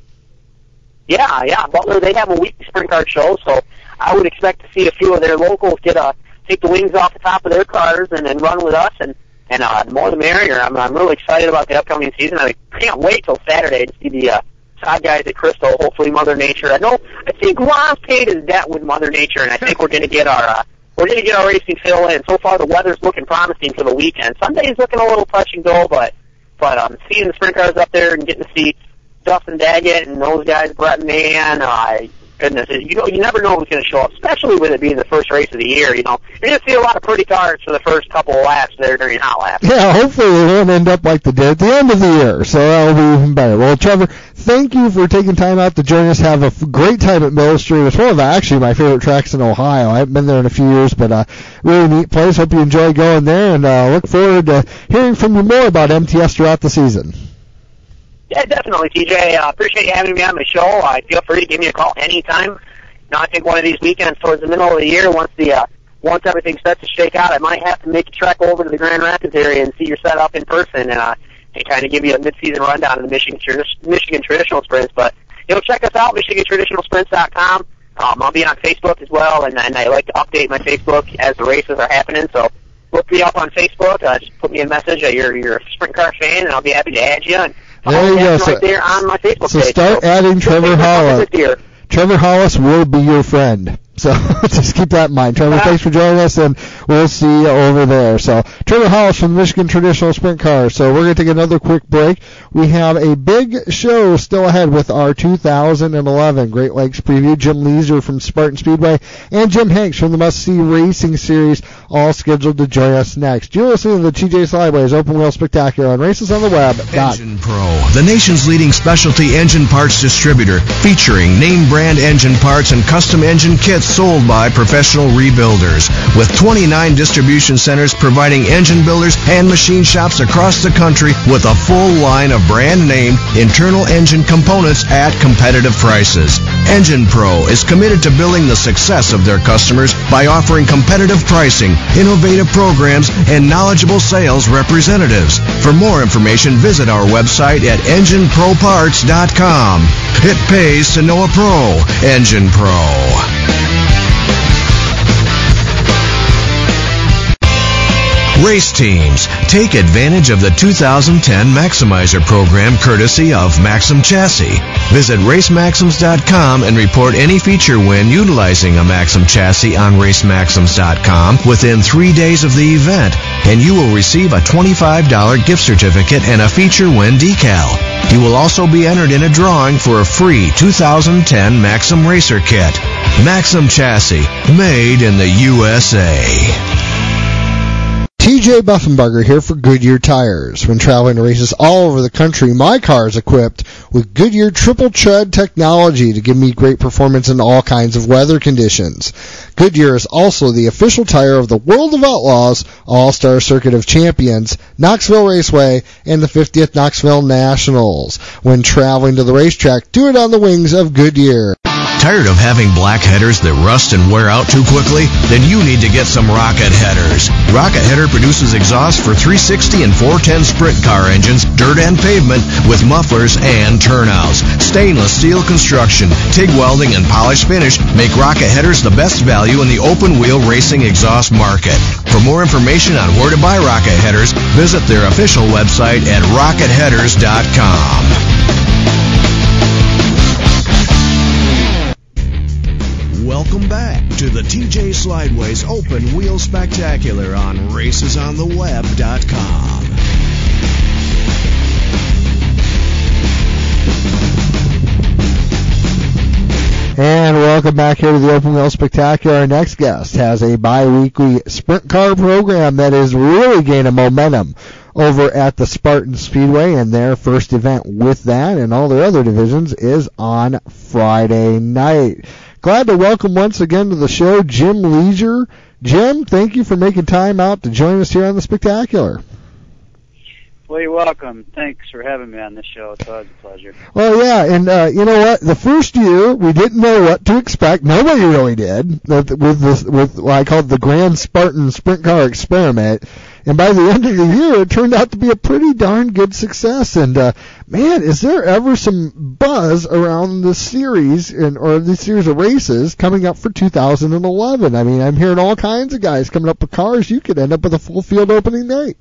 Yeah, yeah, Butler, they have a weekly sprint car show, so I would expect to see a few of their locals get a take the wings off the top of their cars and then run with us, and and uh, the more the merrier. I'm I'm really excited about the upcoming season. I can't wait till Saturday to see the uh, side guys at Crystal. Hopefully, Mother Nature. I know. I think Ron's paid his debt with Mother Nature, and I think we're going to get our uh, we're going to get our racing fill in. So far, the weather's looking promising for the weekend. Sunday's looking a little touch and go, but but um, seeing the sprint cars up there and getting to see Dustin Daggett and those guys, Brett Mann. Uh, Goodness, you know, you never know who's going to show up, especially with it being the first race of the year. You know, you're going to see a lot of pretty cars for the first couple of laps there during hot laps. Yeah, hopefully they won't end up like they did at the end of the year, so that'll be even better. Well, Trevor, thank you for taking time out to join us. Have a f- great time at Millstream. It's one of actually my favorite tracks in Ohio. I haven't been there in a few years, but uh, really neat place. Hope you enjoy going there, and uh, look forward to hearing from you more about M T S throughout the season. Yeah, definitely, T J. I uh, appreciate you having me on the show. Uh, feel free to give me a call anytime. Now, I think one of these weekends towards the middle of the year, once the uh, once everything starts to shake out, I might have to make a trek over to the Grand Rapids area and see your setup in person, and, uh, and kind of give you a mid-season rundown of the Michigan, Michigan Traditional Sprints. But you know, check us out, Michigan Traditional Sprints dot com. Um, I'll be on Facebook as well, and, and I like to update my Facebook as the races are happening. So look me up on Facebook. Uh, just put me a message that you're, you're a sprint car fan, and I'll be happy to add you. And there you go. right So, there on my Facebook so page. start so adding Trevor Hollis. here. Trevor Hollis will be your friend. So just keep that in mind. Trevor, thanks for joining us, and we'll see you over there. So Trevor Hollis from Michigan Traditional Sprint Cars. So we're going to take another quick break. We have a big show still ahead with our two thousand eleven Great Lakes preview. Jim Leeser from Spartan Speedway and Jim Hanks from the Must See Racing Series, all scheduled to join us next. You're listening to the T J Slideways Open Wheel Spectacular on Races on the Web. Engine Pro, the nation's leading specialty engine parts distributor, featuring name brand engine parts and custom engine kits sold by professional rebuilders, with twenty-nine distribution centers providing engine builders and machine shops across the country with a full line of brand name internal engine components at competitive prices. Engine Pro is committed to building the success of their customers by offering competitive pricing, innovative programs, and knowledgeable sales representatives. For more information, visit our website at engine pro parts dot com. It pays to know a pro. Engine Pro. Race teams, take advantage of the two thousand ten Maximizer program courtesy of Maxim Chassis. Visit race maxims dot com and report any feature win utilizing a Maxim chassis on race maxims dot com within three days of the event, and you will receive a twenty-five dollars gift certificate and a feature win decal. You will also be entered in a drawing for a free two thousand ten Maxim Racer Kit. Maxim Chassis, made in the U S A. T J Buffenbarger here for Goodyear Tires. When traveling to races all over the country, my car is equipped with Goodyear Triple Tread technology to give me great performance in all kinds of weather conditions. Goodyear is also the official tire of the World of Outlaws All-Star Circuit of Champions, Knoxville Raceway, and the fiftieth Knoxville Nationals. When traveling to the racetrack, do it on the wings of Goodyear. Tired of having black headers that rust and wear out too quickly? Then you need to get some Rocket Headers. Rocket Header produces exhaust for three sixty and four ten sprint car engines, dirt and pavement, with mufflers and turnouts. Stainless steel construction, TIG welding, and polished finish make Rocket Headers the best value in the open wheel racing exhaust market. For more information on where to buy Rocket Headers, visit their official website at rocket headers dot com. Welcome back to the T J Slideways Open Wheel Spectacular on races on the web dot com. And welcome back here to the Open Wheel Spectacular. Our next guest has a bi-weekly sprint car program that is really gaining momentum over at the Spartan Speedway, and their first event with that and all their other divisions is on Friday night. Glad to welcome once again to the show Jim Leeser. Jim, thank you for making time out to join us here on the Spectacular. Well, you're welcome. Thanks for having me on this show. It's always a pleasure. Well, yeah, and uh, you know what? The first year, we didn't know what to expect. Nobody really did with this, with what I called the Grand Spartan Sprint Car Experiment. And by the end of the year, it turned out to be a pretty darn good success. And, uh, man, is there ever some buzz around the series and or the series of races coming up for two thousand eleven? I mean, I'm hearing all kinds of guys coming up with cars. You could end up with a full field opening night.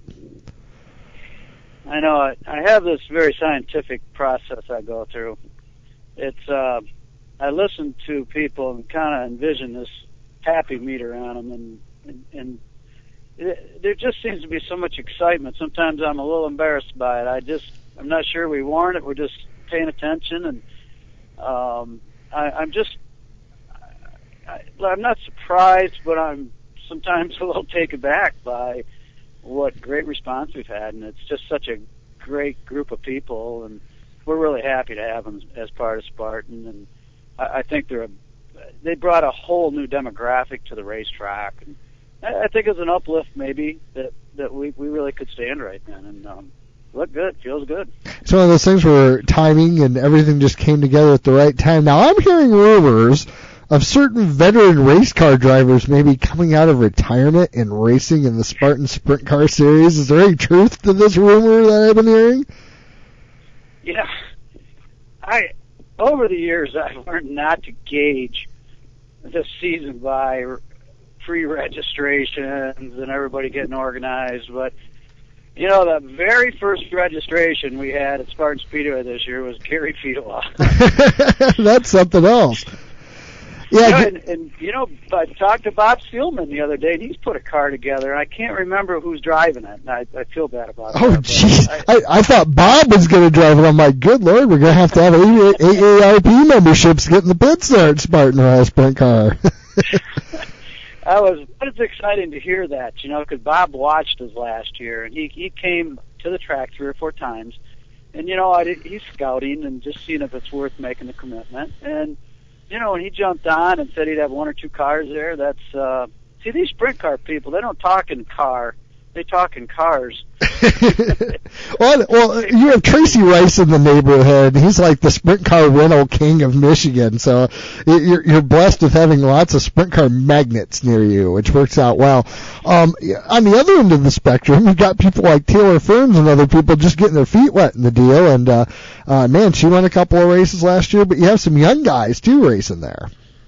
I know. I, I have this very scientific process I go through. It's uh, I listen to people and kind of envision this happy meter on them, and, and, and it, there just seems to be so much excitement. Sometimes I'm a little embarrassed by it. I just, I'm not sure we warrant it. We're just paying attention, and um, I, I'm just, I, I'm not surprised, but I'm sometimes a little taken aback by what great response we've had, and it's just such a great group of people, and we're really happy to have them as part of Spartan. And I, I think they're a, they brought a whole new demographic to the racetrack, and I, I think it's an uplift maybe that that we we really could stand right then, and um, look good, feels good. It's one of those things where timing and everything just came together at the right time. Now I'm hearing rumors of certain veteran race car drivers maybe coming out of retirement and racing in the Spartan Sprint Car Series. Is there any truth to this rumor that I've been hearing? Yeah. I over the years, I've learned not to gauge the season by free registrations and everybody getting organized. But, you know, the very first registration we had at Spartan Speedway this year was Gary Fiedler. That's something else. Yeah, you know, and, and you know, I talked to Bob Steelman the other day, and he's put a car together, and I can't remember who's driving it, and I, I feel bad about oh, that. Oh, jeez. I, I, I thought Bob was going to drive it. I'm like, good Lord, we're going to have to have A A R P memberships getting the pits there at Spartan or a sprint car. I was, but it's exciting to hear that, you know, because Bob watched us last year, and he he came to the track three or four times, and, you know, I did, he's scouting and just seeing if it's worth making the commitment, and you know, when he jumped on and said he'd have one or two cars there, that's, uh, see, these sprint car people, they don't talk in car, they talk in cars. well, well, you have Tracy Rice in the neighborhood. He's like the sprint car rental king of Michigan, so you're, you're blessed with having lots of sprint car magnets near you, which works out well. Um, on the other end of the spectrum, you've got people like Taylor Ferns and other people just getting their feet wet in the deal, and uh, uh, man, she won a couple of races last year, but you have some young guys, too, racing there.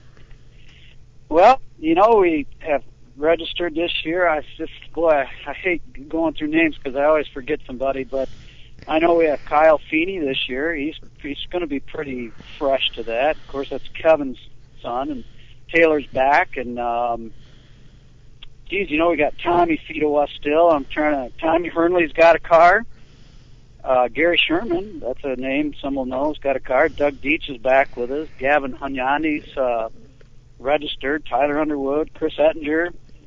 Well, you know, we have registered this year. I just, boy, I, I hate going through names because I always forget somebody, but I know we have Kyle Feeney this year. He's he's going to be pretty fresh to that. Of course, that's Kevin's son, and Taylor's back, and um, geez, you know, we got Tommy Fedowa still. I'm trying to. Tommy Hernley's got a car. Uh, Gary Sherman, that's a name some will know, has got a car. Doug Dietz is back with us. Gavin Hunyadi's uh, registered. Tyler Underwood, Chris Ettinger.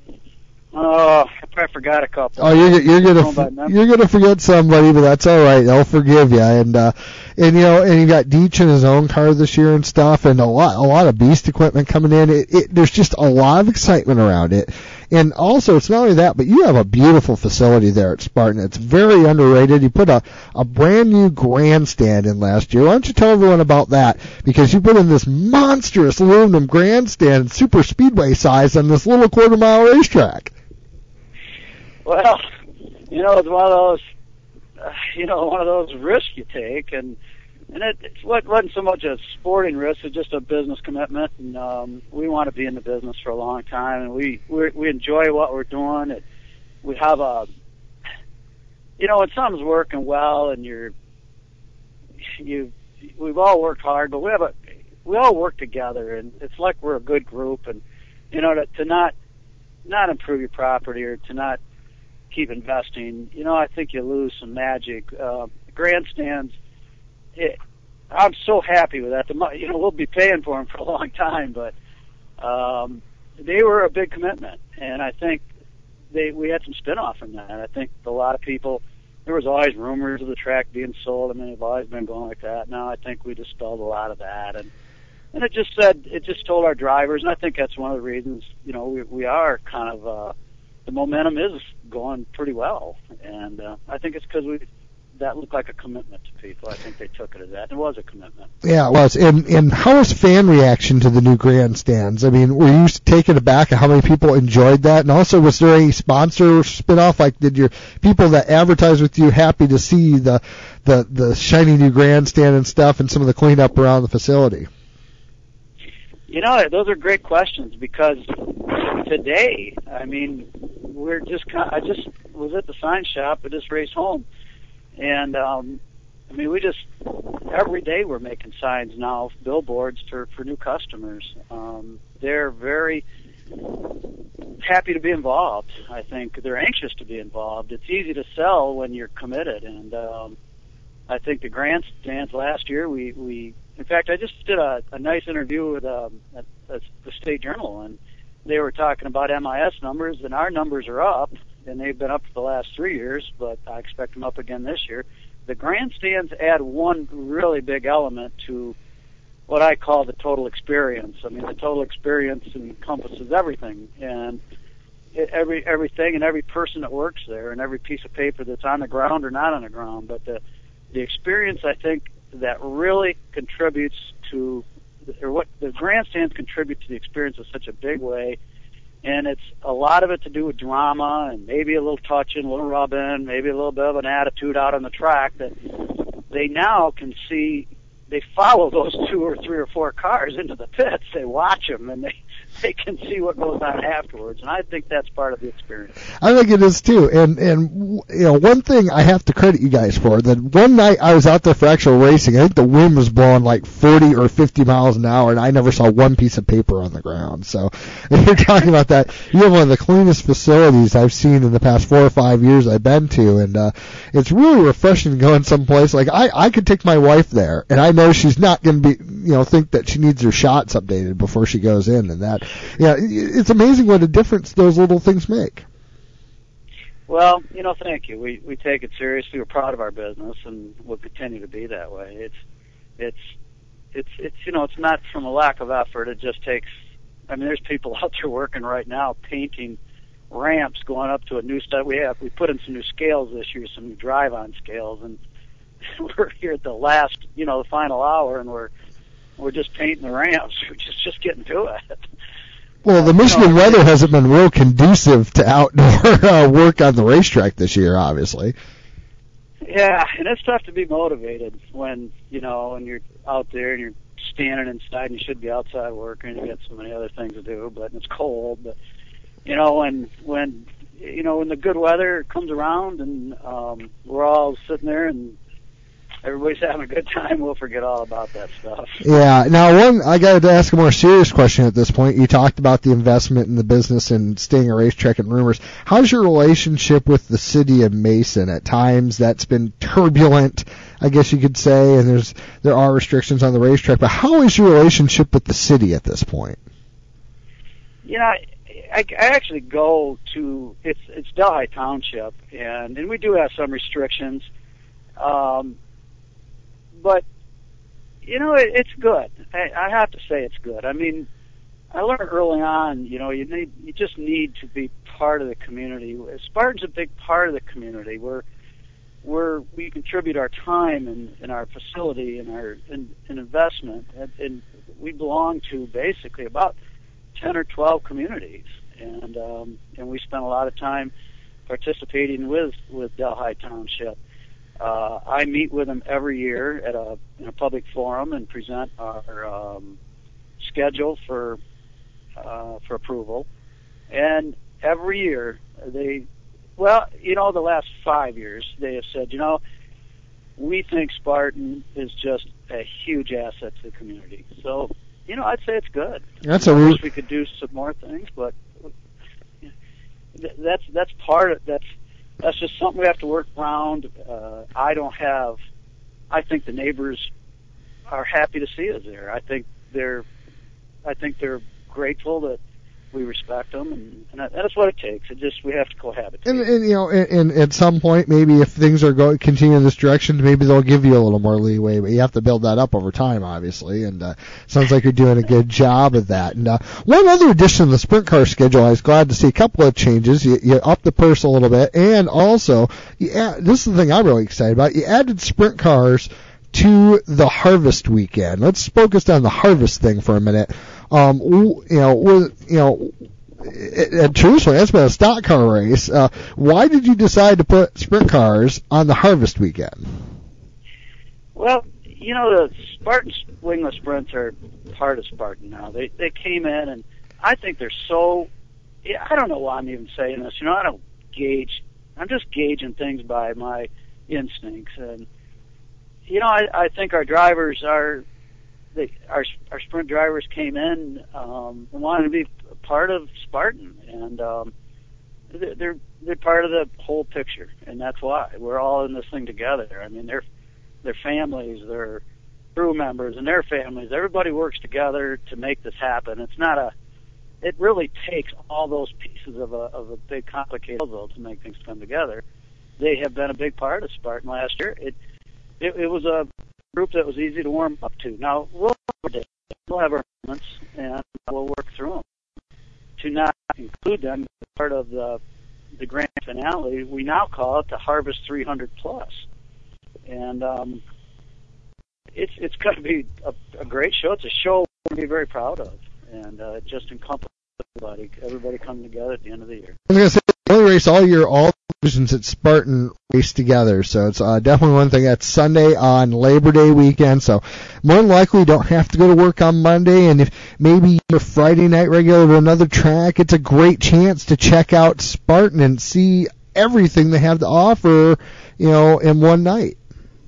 Oh, I probably forgot a couple. Oh, you're you're gonna you're gonna forget somebody, but that's all right. They'll forgive you. And uh, and you know, and you got Deech in his own car this year and stuff, and a lot a lot of beast equipment coming in. It, it there's just a lot of excitement around it. And also, it's not only that, but you have a beautiful facility there at Spartan. It's very underrated. You put a a brand new grandstand in last year. Why don't you tell everyone about that? Because you put in this monstrous aluminum grandstand, super speedway size, on this little quarter mile racetrack. Well, you know, it's one of those, uh, you know, one of those risks you take, and and it, it wasn't so much a sporting risk; it's just a business commitment. And um, we want to be in the business for a long time, and we we, we enjoy what we're doing. It, we have a, you know, when something's working well, and you're, you, we've all worked hard, but we have a, we all work together, and it's like we're a good group, and you know, to, to not not improve your property or to not keep investing, you know, I think you lose some magic. Uh, grandstands, it, I'm so happy with that. The, you know, we'll be paying for them for a long time, but um, they were a big commitment, and I think they we had some spin-off from that. I think a lot of people, there was always rumors of the track being sold. I mean, they've always been going like that. Now I think we dispelled a lot of that, and and it just said, it just told our drivers, and I think that's one of the reasons, you know, we we are kind of. Uh, The momentum is going pretty well, and uh, I think it's because we that looked like a commitment to people. I think they took it as that. It was a commitment. Yeah, it was. And and how was fan reaction to the new grandstands? I mean, were you taken aback at how many people enjoyed that? And also, was there any sponsor spinoff? Like, did your people that advertise with you happy to see the the the shiny new grandstand and stuff, and some of the cleanup around the facility? You know, those are great questions, because today, I mean, we're just kind of, I just was at the sign shop. I just raced home, and um, I mean, we just every day we're making signs now, billboards for for new customers. Um, they're very happy to be involved. I think they're anxious to be involved. It's easy to sell when you're committed, and um, I think the grandstands last year, we we in fact, I just did a, a nice interview with um, at, at the State Journal, and they were talking about M I S numbers, and our numbers are up, and they've been up for the last three years, but I expect them up again this year. The grandstands add one really big element to what I call the total experience. I mean, the total experience encompasses everything, and it, every everything and every person that works there, and every piece of paper that's on the ground or not on the ground. But the the experience, I think, that really contributes to, or what the grandstands contribute to the experience in such a big way, and it's a lot of it to do with drama and maybe a little touching, a little rubbing, maybe a little bit of an attitude out on the track that they now can see. They follow those two or three or four cars into the pits. They watch them, and they they can see what goes on afterwards, and I think that's part of the experience. I think it is too, and and you know, one thing I have to credit you guys for, that one night I was out there for actual racing, I think the wind was blowing like forty or fifty miles an hour, and I never saw one piece of paper on the ground. So if you're talking about that, you have one of the cleanest facilities I've seen in the past four or five years I've been to, and uh, it's really refreshing going someplace. Like I, I could take my wife there, and I know she's not going to be, you know, think that she needs her shots updated before she goes in, and that, yeah, it's amazing what a difference those little things make. Well, you know, thank you. We we take it seriously. We're proud of our business, and we'll continue to be that way. It's it's it's it's you know, it's not from a lack of effort. It just takes. I mean, there's people out there working right now painting ramps going up to a new stuff. We have we put in some new scales this year, some new drive-on scales, and we're here at the last, you know, the final hour, and we're we're just painting the ramps. We're just just getting to it. Well, the Michigan weather hasn't been real conducive to outdoor uh, work on the racetrack this year, obviously. Yeah, and it's tough to be motivated when, you know, when you're out there and you're standing inside and you should be outside working and you got so many other things to do, but it's cold. But, you know, when, when you know, when the good weather comes around and um, we're all sitting there and everybody's having a good time, we'll forget all about that stuff. Yeah. Now, one, I got to ask a more serious question at this point. You talked about the investment in the business and staying a racetrack and rumors. How's your relationship with the city of Mason? At times, that's been turbulent, I guess you could say, and there's there are restrictions on the racetrack. But how is your relationship with the city at this point? You know, I, I, I actually go to it's it's Delhi Township, and and we do have some restrictions. Um, But, you know, it, it's good. I, I have to say it's good. I mean, I learned early on, you know, you need, you just need to be part of the community. Spartan's a big part of the community. We're, we're, we contribute our time and, and our facility and our and, and investment, and, and we belong to basically about ten or twelve communities, and um, and we spend a lot of time participating with with Delhi Township. Uh, I meet with them every year at a, in a public forum and present our um, schedule for uh, for approval. And every year they, well, you know, the last five years they have said, you know, we think Spartan is just a huge asset to the community. So, you know, I'd say it's good. That's I a wish we could do some more things, but that's that's part of that's. That's just something we have to work around. Uh, I don't have. I think the neighbors are happy to see us there. I think they're. I think they're grateful that we respect them, and, and that's what it takes. It just we have to cohabitate. And, and you know, and, and at some point, maybe if things are going continue in this direction, maybe they'll give you a little more leeway. But you have to build that up over time, obviously. And uh, sounds like you're doing a good job of that. And uh, one other addition to the sprint car schedule, I was glad to see a couple of changes. You, you up the purse a little bit, and also, you add, this is the thing I'm really excited about. You added sprint cars to the harvest weekend. Let's focus on the harvest thing for a minute. Um, you know, with, you know, and truthfully, that's been a stock car race. Uh, why did you decide to put sprint cars on the harvest weekend? Well, you know, the Spartan wingless sprints are part of Spartan now. They they came in, and I think they're so. Yeah, I don't know why I'm even saying this. You know, I don't gauge. I'm just gauging things by my instincts, and you know, I, I think our drivers are. They, our our sprint drivers came in um, and wanted to be part of Spartan, and um, they're they're part of the whole picture, and that's why we're all in this thing together. I mean, they're their families, their crew members, and their families. Everybody works together to make this happen. It's not a. It really takes all those pieces of a of a big complicated puzzle to make things come together. They have been a big part of Spartan last year. It it, it was a group that was easy to warm up to. Now we'll we'll have our moments and we'll work through them. To not include them as part of the the grand finale, we now call it the Harvest three hundred plus, and um, it's it's going to be a, a great show. It's a show we're going to be very proud of, and uh, just encompass everybody, everybody coming together at the end of the year. I was going to say, the only race all year, all at Spartan race together. So it's uh, definitely one thing. That's Sunday on Labor Day weekend. So more than likely, you don't have to go to work on Monday. And if maybe you're Friday night regular to another track, it's a great chance to check out Spartan and see everything they have to offer, you know, in one night.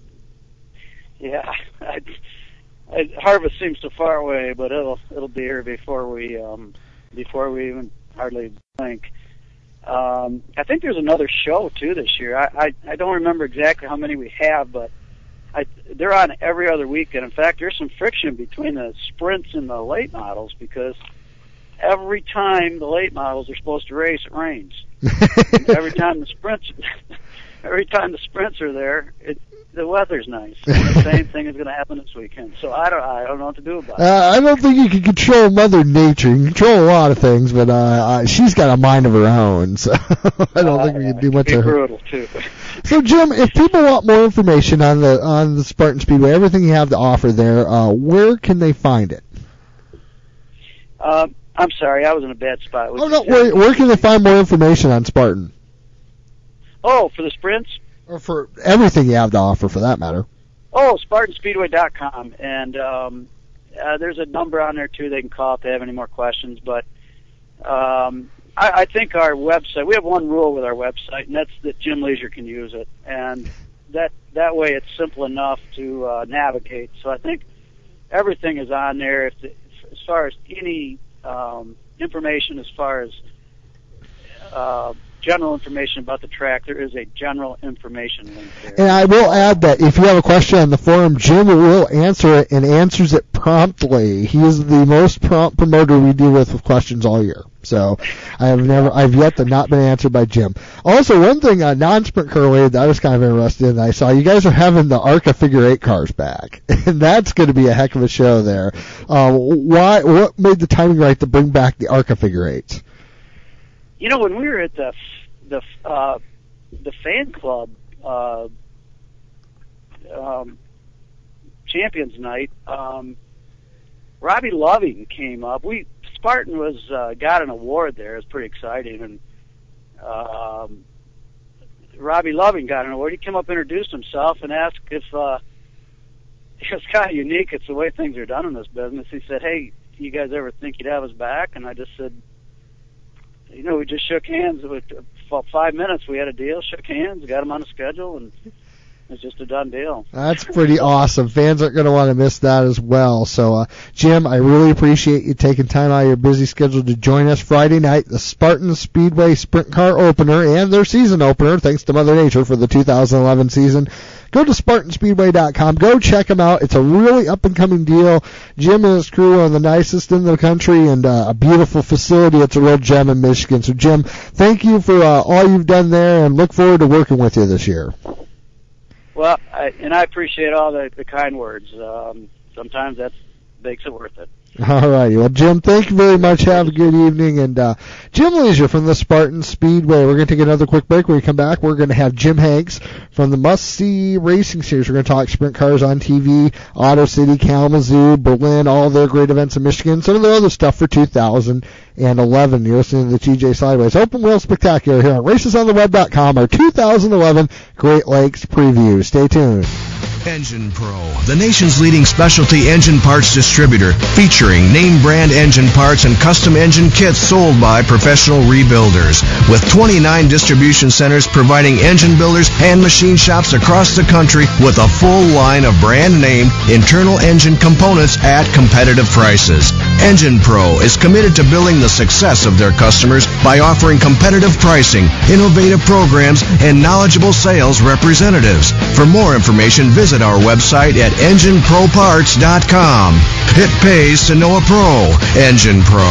Yeah, I, I, Harvest seems so far away, but it'll it'll be here before we um, before we even hardly blink. Um, I think there's another show too this year. I, I I don't remember exactly how many we have, but I they're on every other weekend. In fact, there's some friction between the sprints and the late models because every time the late models are supposed to race, it rains. every time the sprints, every time the sprints are there, it, the weather's nice. The same thing is going to happen this weekend. So I don't, I don't know what to do about it. Uh, I don't think you can control Mother Nature. You can control a lot of things, but uh, uh, she's got a mind of her own. So I don't uh, think we can do much to of her. Brutal too. So Jim, if people want more information on the on the Spartan Speedway, everything you have to offer there, uh, where can they find it? Um. I'm sorry, I was in a bad spot. Oh, no, where, where can they find more information on Spartan? Oh, for the sprints? Or for everything you have to offer, for that matter. Oh, Spartan Speedway dot com. And um, uh, there's a number on there, too, they can call if they have any more questions. But um, I, I think our website, we have one rule with our website, and that's that Jim Leisure can use it. And that, that way it's simple enough to uh, navigate. So I think everything is on there. If the, as far as any... Um, information as far as uh, general information about the track, there is a general information link there. And I will add that if you have a question on the forum, Jim will answer it and answers it promptly. He is the most prompt promoter we deal with with questions all year. So I have never, I've yet to not been answered by Jim. Also, one thing uh, non-sprint car related that I was kind of interested in, I saw you guys are having the ARCA figure eight cars back, and that's going to be a heck of a show there. Uh, why? What made the timing right to bring back the ARCA figure eights? You know, when we were at the the uh, the fan club uh, um, Champions Night, um, Robbie Loving came up. We Spartan was uh, got an award there. It was pretty exciting, and um, Robbie Loving got an award. He came up, introduced himself, and asked if uh, it was kind of unique. It's the way things are done in this business. He said, "Hey, do you guys ever think you'd have us back?" And I just said, "You know, we just shook hands. For five minutes, we had a deal. Shook hands, got him on the schedule, and." It's just a done deal. That's pretty awesome. Fans aren't going to want to miss that as well. So, uh, Jim, I really appreciate you taking time out of your busy schedule to join us Friday night, the Spartan Speedway Sprint Car Opener and their season opener, thanks to Mother Nature for the two thousand eleven season. Go to Spartan Speedway dot com. Go check them out. It's a really up-and-coming deal. Jim and his crew are the nicest in the country, and uh, a beautiful facility. It's a real gem in Michigan. So, Jim, thank you for uh, all you've done there, and look forward to working with you this year. Well, I, and I appreciate all the, the kind words. Um, sometimes that makes it worth it. All righty. Well, Jim, thank you very much. Have a good evening. And uh, Jim Leisure from the Spartan Speedway. We're going to take another quick break. When we come back, we're going to have Jim Hanks from the Must See Racing Series. We're going to talk sprint cars on T V, Auto City, Kalamazoo, Berlin, all their great events in Michigan, some of the other stuff for two thousand eleven. You're listening to the T J Sideways Open Wheel Spectacular here on races on the web dot com, our two thousand eleven Great Lakes preview. Stay tuned. Engine Pro, the nation's leading specialty engine parts distributor, featuring name brand engine parts and custom engine kits sold by professional rebuilders. With twenty-nine distribution centers providing engine builders and machine shops across the country with a full line of brand name internal engine components at competitive prices. Engine Pro is committed to building the success of their customers by offering competitive pricing, innovative programs, and knowledgeable sales representatives. For more information, visit our website at engine pro parts dot com. It pays to know a pro. Engine Pro.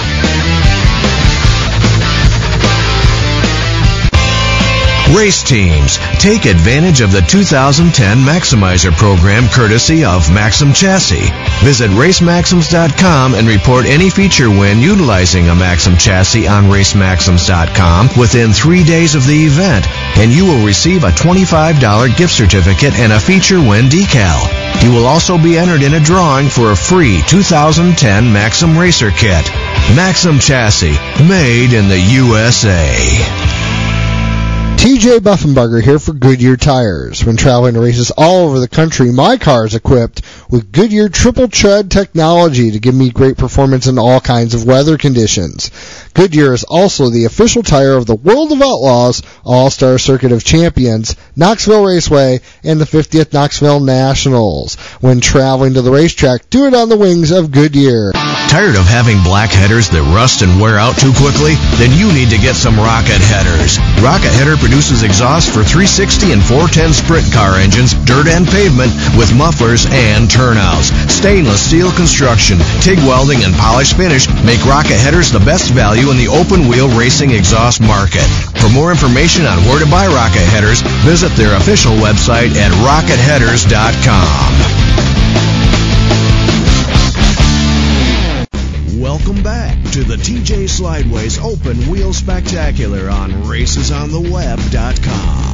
Race teams, take advantage of the two thousand ten Maximizer program courtesy of Maxim Chassis. Visit race maxims dot com and report any feature win utilizing a Maxim chassis on race maxims dot com within three days of the event, and you will receive a twenty-five dollars gift certificate and a feature win decal. You will also be entered in a drawing for a free two thousand ten Maxim Racer Kit. Maxim Chassis, made in the U S A. T J Buffenbarger here for Goodyear Tires. When traveling to races all over the country, my car is equipped with Goodyear Triple Tread technology to give me great performance in all kinds of weather conditions. Goodyear is also the official tire of the World of Outlaws, All-Star Circuit of Champions, Knoxville Raceway, and the fiftieth Knoxville Nationals. When traveling to the racetrack, do it on the wings of Goodyear. Tired of having black headers that rust and wear out too quickly? Then you need to get some Rocket Headers. Rocket Header produces exhaust for three sixty and four ten sprint car engines, dirt and pavement, with mufflers and turnouts. Stainless steel construction, TIG welding, and polished finish make Rocket Headers the best value in the open-wheel racing exhaust market. For more information on where to buy Rocket Headers, visit their official website at rocket headers dot com. Welcome back to the T J Slideways Open Wheel Spectacular on races on the web dot com.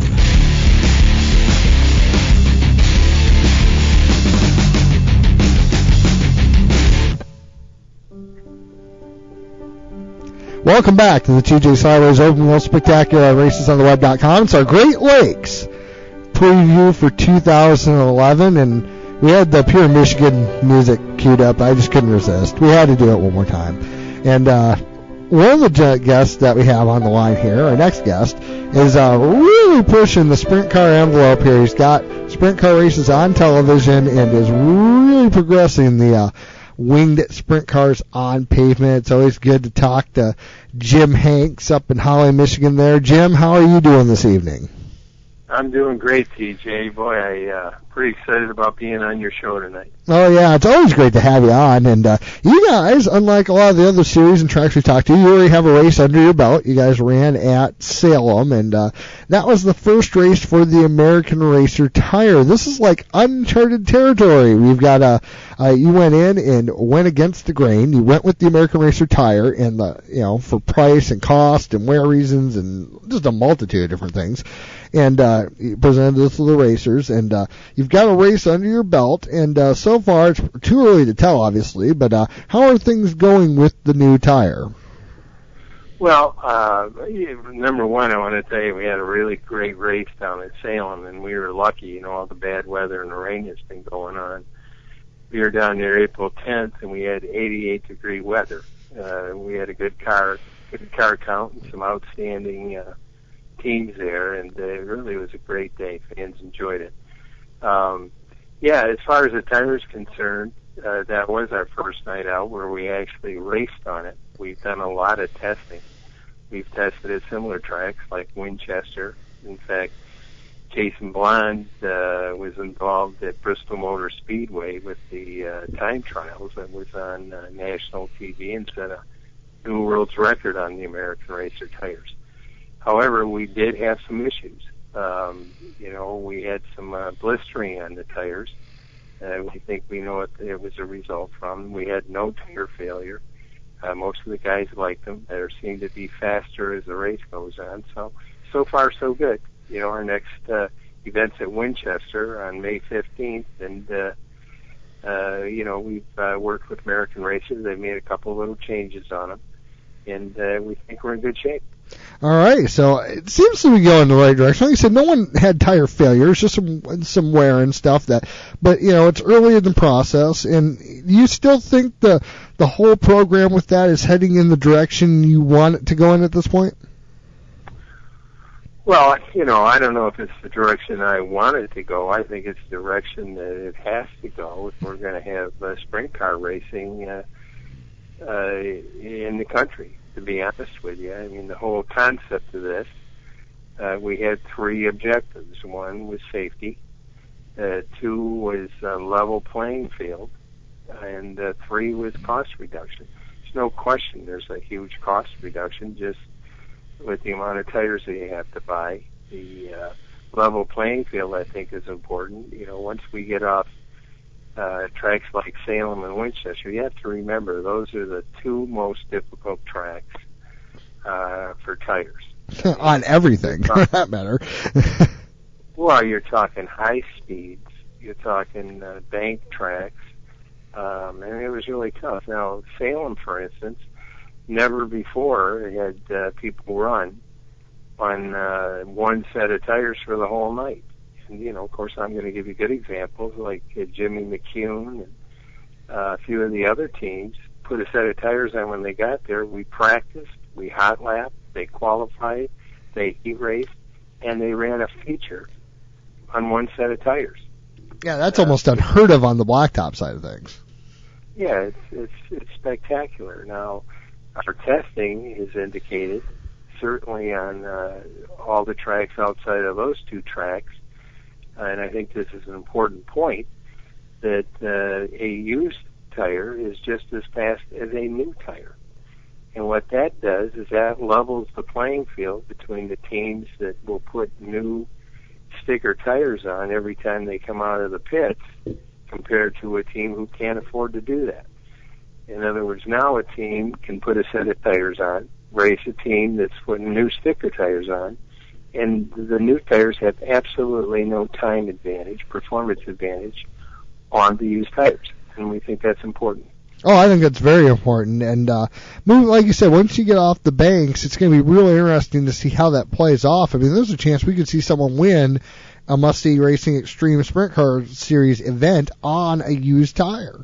Welcome back to the T J Slideways Open Wheel Spectacular on races on the web dot com. It's our Great Lakes preview for two thousand eleven, and we had the Pure Michigan music queued up. I just couldn't resist. We had to do it one more time. And uh, one of the guests that we have on the line here, our next guest, is uh, really pushing the sprint car envelope here. He's got sprint car races on television and is really progressing the uh, winged sprint cars on pavement. It's always good to talk to Jim Hanks up in Holly, Michigan there. Jim, how are you doing this evening? I'm doing great, T J. Boy, I uh pretty excited about being on your show tonight. Oh yeah, it's always great to have you on. And uh, you guys, unlike a lot of the other series and tracks we talked to, you already have a race under your belt. You guys ran at Salem, and uh, that was the first race for the American Racer tire. This is like uncharted territory. We've got a uh, you went in and went against the grain. You went with the American Racer tire, and the you know for price and cost and wear reasons and just a multitude of different things. And uh, you presented this to the racers, and uh, you've got a race under your belt, and uh, so far it's too early to tell, obviously, but uh, how are things going with the new tire? Well, uh, number one, I want to tell you we had a really great race down at Salem, and we were lucky, you know, all the bad weather and the rain has been going on. We were down there April tenth, and we had eighty-eight degree weather. Uh, we had a good car, good car count, and some outstanding uh, teams there, and uh, it really was a great day. Fans enjoyed it. Um, yeah, as far as the tire is concerned, uh, that was our first night out where we actually raced on it. We've done a lot of testing. We've tested at similar tracks like Winchester. In fact, Jason Blonde uh, was involved at Bristol Motor Speedway with the uh, time trials that was on uh, national T V and set a new world's record on the American Racer tires. However, we did have some issues. Um, you know, we had some uh, blistering on the tires. Uh, we think we know what it was a result from. We had no tire failure. Uh, most of the guys liked them. They seem to be faster as the race goes on. So, so far, so good. You know, our next uh, event's at Winchester on May fifteenth, and, uh, uh, you know, we've uh, worked with American Racers. They've made a couple of little changes on them, and uh, we think we're in good shape. All right, so it seems to be going in the right direction. Like you said, no one had tire failures, just some some wear and stuff. That, but you know, it's early in the process, and you still think the the whole program with that is heading in the direction you want it to go in at this point? Well, you know, I don't know if it's the direction I want it to go. I think it's the direction that it has to go if we're going to have uh, sprint car racing uh, uh, in the country. To be honest with you, I mean, the whole concept of this, uh, we had three objectives. One was safety, uh, two was uh, level playing field, and uh, three was cost reduction. There's no question there's a huge cost reduction just with the amount of tires that you have to buy. The uh, level playing field, I think, is important. You know, once we get off Uh, tracks like Salem and Winchester, you have to remember those are the two most difficult tracks uh, for tires. On everything, for that matter. Well, you're talking high speeds, you're talking uh, bank tracks, um, and it was really tough. Now, Salem, for instance, never before had uh, people run on uh, one set of tires for the whole night. And, you know, of course, I'm going to give you good examples like uh, Jimmy McCune and uh, a few of the other teams put a set of tires on when they got there. We practiced, we hot lapped, they qualified, they heat raced, and they ran a feature on one set of tires. Yeah, that's uh, almost unheard of on the blacktop side of things. Yeah, it's it's it's spectacular. Now, our testing is indicated, certainly on uh, all the tracks outside of those two tracks, and I think this is an important point, that uh, a used tire is just as fast as a new tire. And what that does is that levels the playing field between the teams that will put new sticker tires on every time they come out of the pits compared to a team who can't afford to do that. In other words, now a team can put a set of tires on, race a team that's putting new sticker tires on, and the new tires have absolutely no time advantage, performance advantage on the used tires. And we think that's important. Oh, I think that's very important. And uh, move, like you said, once you get off the banks, it's going to be really interesting to see how that plays off. I mean, there's a chance we could see someone win a Must-See Racing Extreme Sprint Car Series event on a used tire.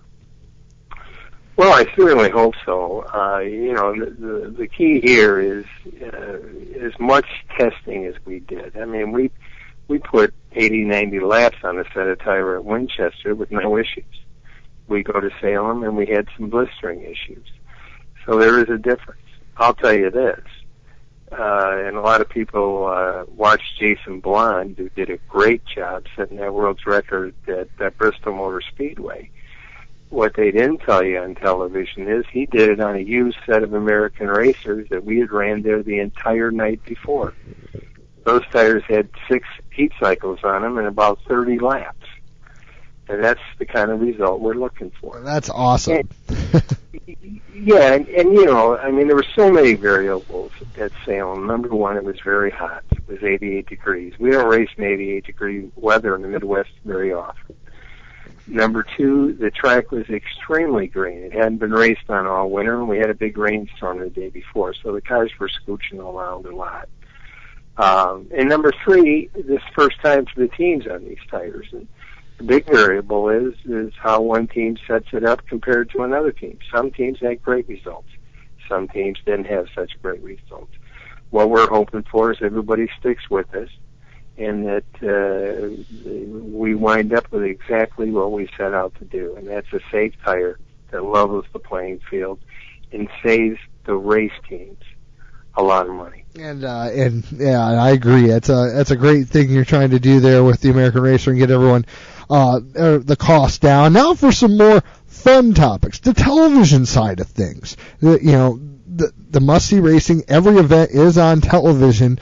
Well, I certainly hope so. Uh, you know, the, the, the key here is uh, as much testing as we did. I mean, we we put eighty, ninety laps on a set of tire at Winchester with no issues. We go to Salem and we had some blistering issues. So there is a difference. I'll tell you this, uh, and a lot of people uh, watched Jason Blond, who did a great job setting that world's record at, at Bristol Motor Speedway. What they didn't tell you on television is he did it on a used set of American Racers that we had ran there the entire night before. Those tires had six heat cycles on them and about thirty laps. And that's the kind of result we're looking for. That's awesome. And, yeah, and, and, you know, I mean, there were so many variables at Salem. Number one, it was very hot. It was eighty-eight degrees. We don't race in eighty-eight degree weather in the Midwest very often. Number two, the track was extremely green. It hadn't been raced on all winter, and we had a big rainstorm the day before, so the cars were scooching around a lot. Um, and number three, this first time for the teams on these tires. And the big variable is is how one team sets it up compared to another team. Some teams had great results. Some teams didn't have such great results. What we're hoping for is everybody sticks with us, and that uh, we wind up with exactly what we set out to do, and that's a safe tire that levels the playing field and saves the race teams a lot of money. And uh, and yeah, I agree. It's a that's a great thing you're trying to do there with the American Racer and get everyone uh, the cost down. Now for some more fun topics, the television side of things. The, you know, the the Must-See Racing, every event is on television.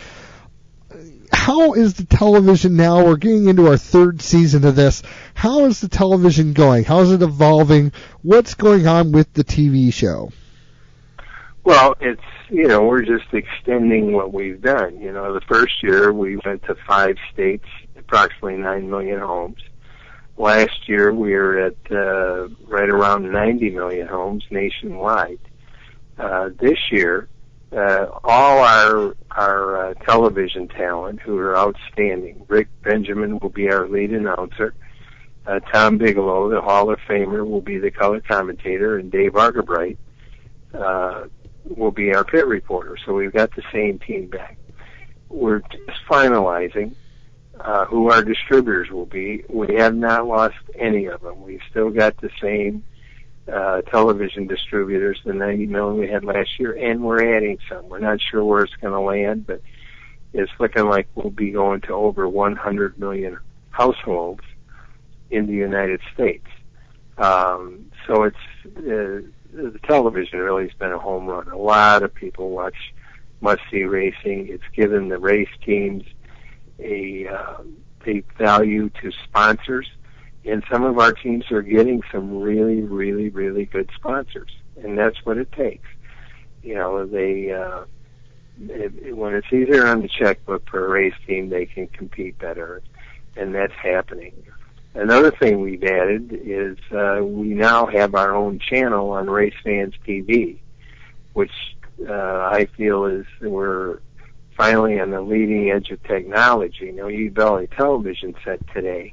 How is the television now? We're getting into our third season of this. How is the television going? How is it evolving? What's going on with the T V show? Well, it's, you know, we're just extending what we've done. You know, the first year we went to five states, approximately nine million homes. Last year we were at uh, right around ninety million homes nationwide. Uh, this year, uh, all our our uh, television talent who are outstanding. Rick Benjamin will be our lead announcer. Uh, Tom Bigelow, the Hall of Famer, will be the color commentator, and Dave Argabright uh, will be our pit reporter. So we've got the same team back. We're just finalizing uh, who our distributors will be. We have not lost any of them. We've still got the same uh, television distributors, the ninety million we had last year, and we're adding some. We're not sure where it's going to land, but it's looking like we'll be going to over one hundred million households in the United States. Um, so it's uh, the television really has been a home run. A lot of people watch Must-See Racing. It's given the race teams a, uh, a value to sponsors, and some of our teams are getting some really, really, really good sponsors, and that's what it takes. You know, they uh, it, it, when it's easier on the checkbook for a race team, they can compete better, and that's happening. Another thing we've added is uh, we now have our own channel on Race Fans T V, which uh, I feel is we're finally on the leading edge of technology. You know, you build a television set today,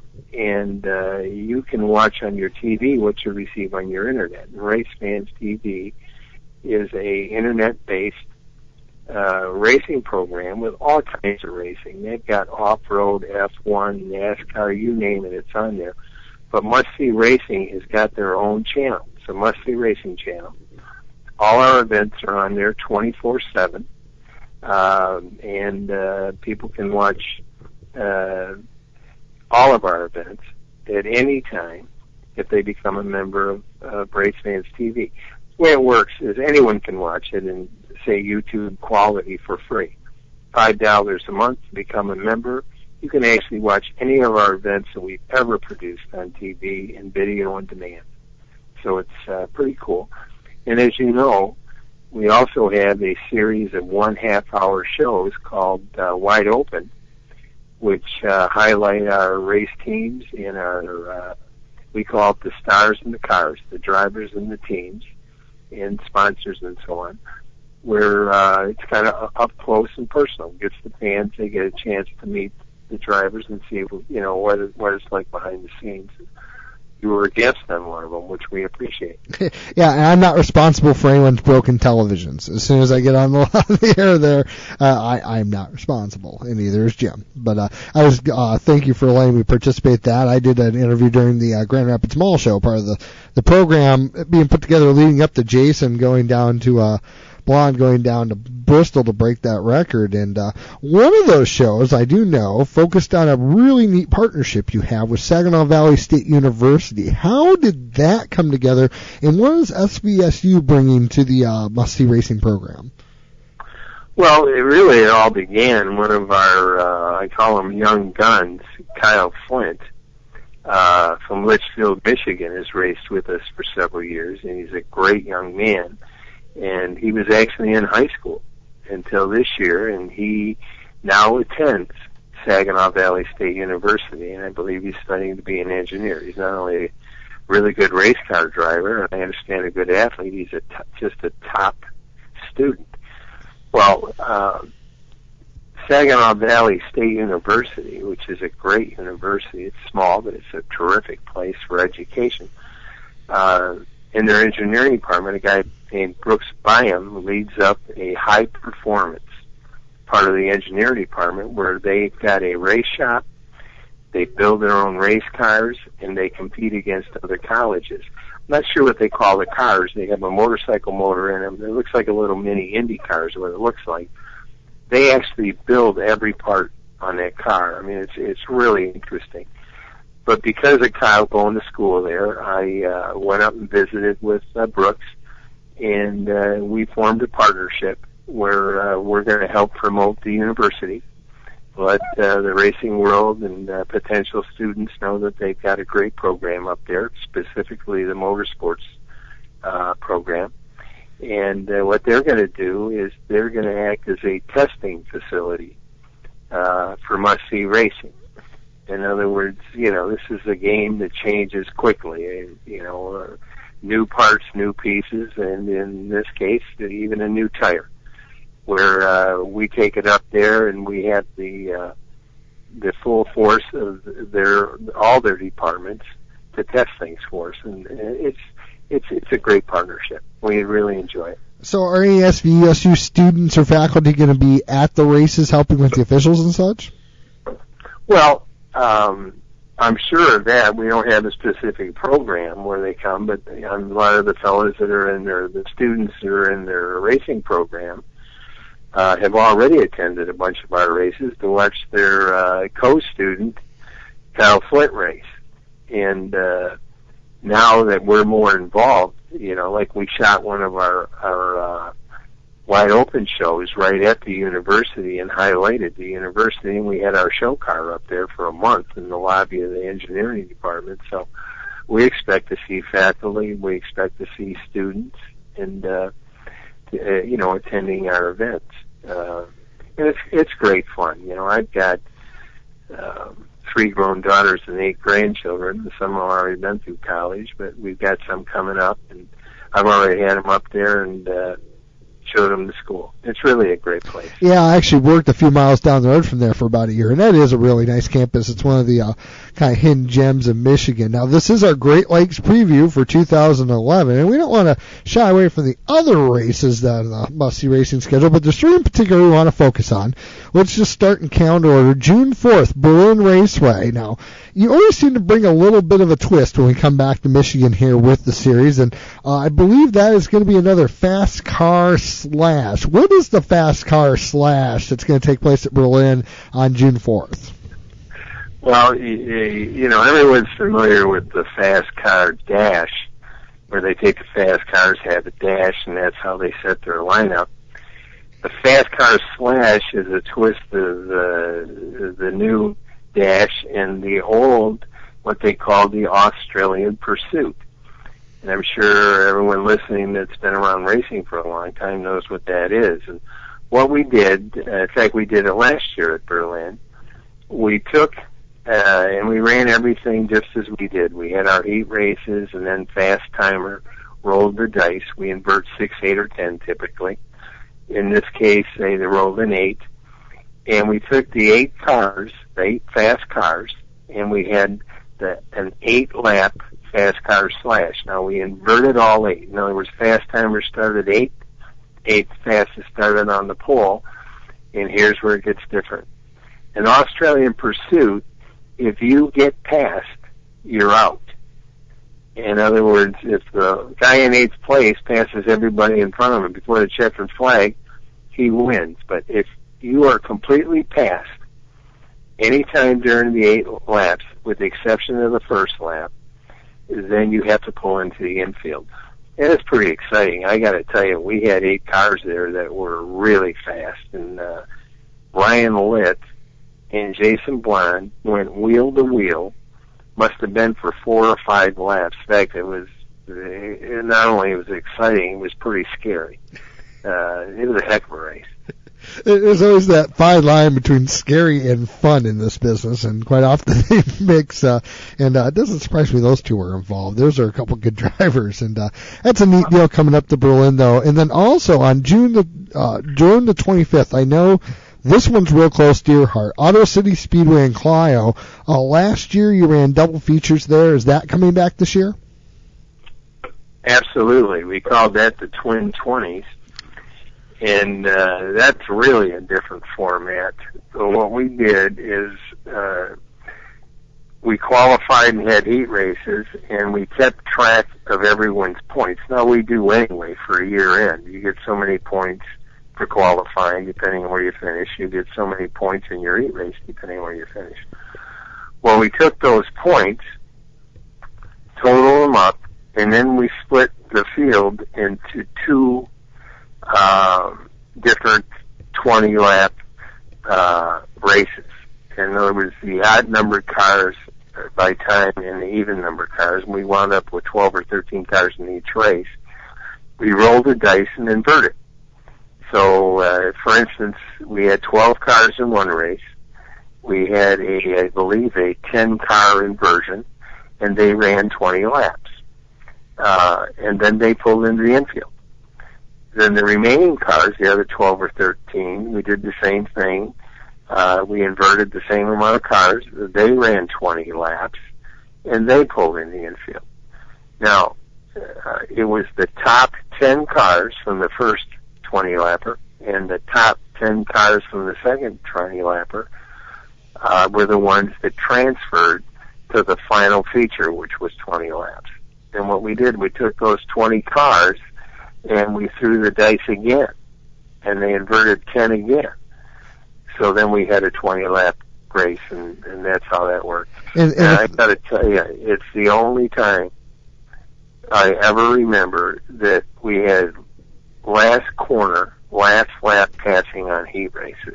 and uh, you can watch on your T V what you receive on your internet. And Race Fans T V is a internet-based uh, racing program with all kinds of racing. They've got off-road, F one, NASCAR, you name it, it's on there. But Must See Racing has got their own channel. It's a Must See Racing channel. All our events are on there twenty-four seven, um, and uh, people can watch uh, all of our events at any time if they become a member of uh, Race Fans T V. The way it works is anyone can watch it in, say, YouTube quality for free. five dollars a month to become a member. You can actually watch any of our events that we've ever produced on T V and video on demand. So it's uh, pretty cool. And as you know, we also have a series of one half-hour shows called uh, Wide Open, which uh, highlight our race teams and our, uh, we call it the stars and the cars, the drivers and the teams, and sponsors and so on, where uh, it's kind of up close and personal. It gets the fans, they get a chance to meet the drivers and see, you know, what, it, what it's like behind the scenes. You were a guest on one of them, which we appreciate. Yeah, and I'm not responsible for anyone's broken televisions. As soon as I get on the, on the air there, uh, I, I'm not responsible, and neither is Jim. But uh, I was uh, thank you for letting me participate in that. I did an interview during the uh, Grand Rapids Mall Show, part of the, the program being put together leading up to Jason going down to uh, Blonde going down to Bristol to break that record. And uh, one of those shows, I do know, focused on a really neat partnership you have with Saginaw Valley State University. How did that come together, and what is S V S U bringing to the uh, Must See Racing program? Well, it really it all began. One of our, uh, I call him young guns, Kyle Flint, uh, from Litchfield, Michigan, has raced with us for several years, and he's a great young man. And he was actually in high school until this year, and he now attends Saginaw Valley State University, and I believe he's studying to be an engineer. He's not only a really good race car driver, and I understand a good athlete, he's a t- just a top student. Well, uh, Saginaw Valley State University, which is a great university, it's small, but it's a terrific place for education. Uh, in their engineering department, a guy named Brooks Byam leads up a high performance part of the engineering department where they've got a race shop, they build their own race cars, and they compete against other colleges. I'm not sure what they call the cars. They have a motorcycle motor in them. It looks like a little mini Indy car is what it looks like. They actually build every part on that car. I mean, it's it's really interesting. But because of Kyle going to school there, I uh, went up and visited with uh, Brooks, and uh, we formed a partnership where uh, we're going to help promote the university, let uh, the racing world and uh, potential students know that they've got a great program up there, specifically the motorsports uh, program. And uh, what they're going to do is they're going to act as a testing facility uh, for Must See Racing. In other words, you know, this is a game that changes quickly. You know, uh, new parts, new pieces, and in this case, even a new tire. Where uh, we take it up there and we have the uh, the full force of their all their departments to test things for us, and it's it's it's a great partnership. We really enjoy it. So, are any S V S U students or faculty going to be at the races helping with the officials and such? Well, um, I'm sure of that. We don't have a specific program where they come, but a lot of the fellows that are in their, the students that are in their racing program, uh, have already attended a bunch of our races to watch their, uh, co-student, Kyle Flint, race. And, uh, now that we're more involved, you know, like we shot one of our, our, uh, wide open shows right at the university and highlighted the university, and we had our show car up there for a month in the lobby of the engineering department. So we expect to see faculty, we expect to see students, and uh, uh you know, attending our events. Uh, and it's it's great fun. You know, I've got um, three grown daughters and eight grandchildren. Some have already been through college, but we've got some coming up, and I've already had them up there and uh, showed them the school. It's really a great place. Yeah, I actually worked a few miles down the road from there for about a year, and that is a really nice campus. It's one of the uh, kind of hidden gems of Michigan. Now, this is our Great Lakes preview for two thousand eleven, and we don't want to shy away from the other races that on the must-see racing schedule, but there's three in particular we want to focus on. Let's just start in calendar order. June fourth, Berlin Raceway. Now, you always seem to bring a little bit of a twist when we come back to Michigan here with the series, and uh, I believe that is going to be another fast car slash. What is the fast car slash that's going to take place at Berlin on June fourth? Well, you know, everyone's familiar with the fast car dash, where they take the fast cars, have a dash, and that's how they set their lineup. The fast car slash is a twist of the, the new dash and the old, what they call the Australian Pursuit. And I'm sure everyone listening that's been around racing for a long time knows what that is. And what we did, uh, in fact, we did it last year at Berlin. We took uh, and we ran everything just as we did. We had our heat races and then fast timer, rolled the dice. We invert six, eight, or ten typically. In this case, they rolled an eight. And we took the eight cars, the eight fast cars, and we had the, an eight-lap fast car slash. Now, we inverted all eight. In other words, fast timer started eight, eight fastest started on the pole, and here's where it gets different. In Australian Pursuit, if you get past, you're out. In other words, if the guy in eighth place passes everybody in front of him before the checkered flag, he wins. But if you are completely passed anytime during the eight laps, with the exception of the first lap, then you have to pull into the infield. And it's pretty exciting. I got to tell you, we had eight cars there that were really fast. And uh, Ryan Litt and Jason Blond went wheel to wheel. Must have been for four or five laps. In fact, it was it not only was it exciting, it was pretty scary. Uh, it was a heck of a race. There's always that fine line between scary and fun in this business, and quite often they mix. Uh, and uh, it doesn't surprise me those two are involved. Those are a couple good drivers, and uh, that's a neat deal coming up to Berlin, though. And then also on June the uh, June the twenty-fifth, I know this one's real close to your heart. Auto City Speedway in Clio. Uh, last year you ran double features there. Is that coming back this year? Absolutely. We called that the Twin Twenties. And uh, that's really a different format. So what we did is uh, we qualified and had heat races, and we kept track of everyone's points. Now, we do anyway for a year end. You get so many points for qualifying, depending on where you finish. You get so many points in your heat race, depending on where you finish. Well, we took those points, total them up, and then we split the field into two Um, different twenty-lap uh, races. In other words, the odd-numbered cars by time and the even-numbered cars. And we wound up with twelve or thirteen cars in each race. We rolled the dice and inverted. So, uh, for instance, we had twelve cars in one race. We had a, I believe, a ten-car inversion, and they ran twenty laps. Uh, and then they pulled into the infield. Then the remaining cars, the other twelve or thirteen, we did the same thing. Uh, we inverted the same amount of cars. They ran twenty laps, and they pulled in the infield. Now, uh, it was the top ten cars from the first twenty-lapper and the top ten cars from the second twenty-lapper uh, were the ones that transferred to the final feature, which was twenty laps. And what we did, we took those twenty cars and we threw the dice again, and they inverted ten again. So then we had a twenty-lap race, and, and that's how that worked. And, and, and I got to tell you, it's the only time I ever remember that we had last corner, last lap passing on heat races.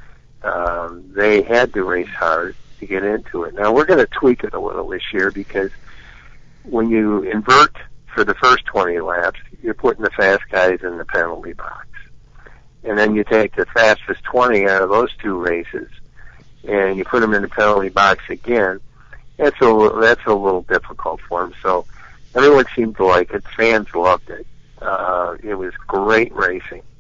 Um, they had to race hard to get into it. Now, we're going to tweak it a little this year because when you invert for the first twenty laps, you're putting the fast guys in the penalty box. And then you take the fastest twenty out of those two races, and you put them in the penalty box again. That's a, that's a little difficult for them. So everyone seemed to like it. Fans loved it. Uh, it was great racing.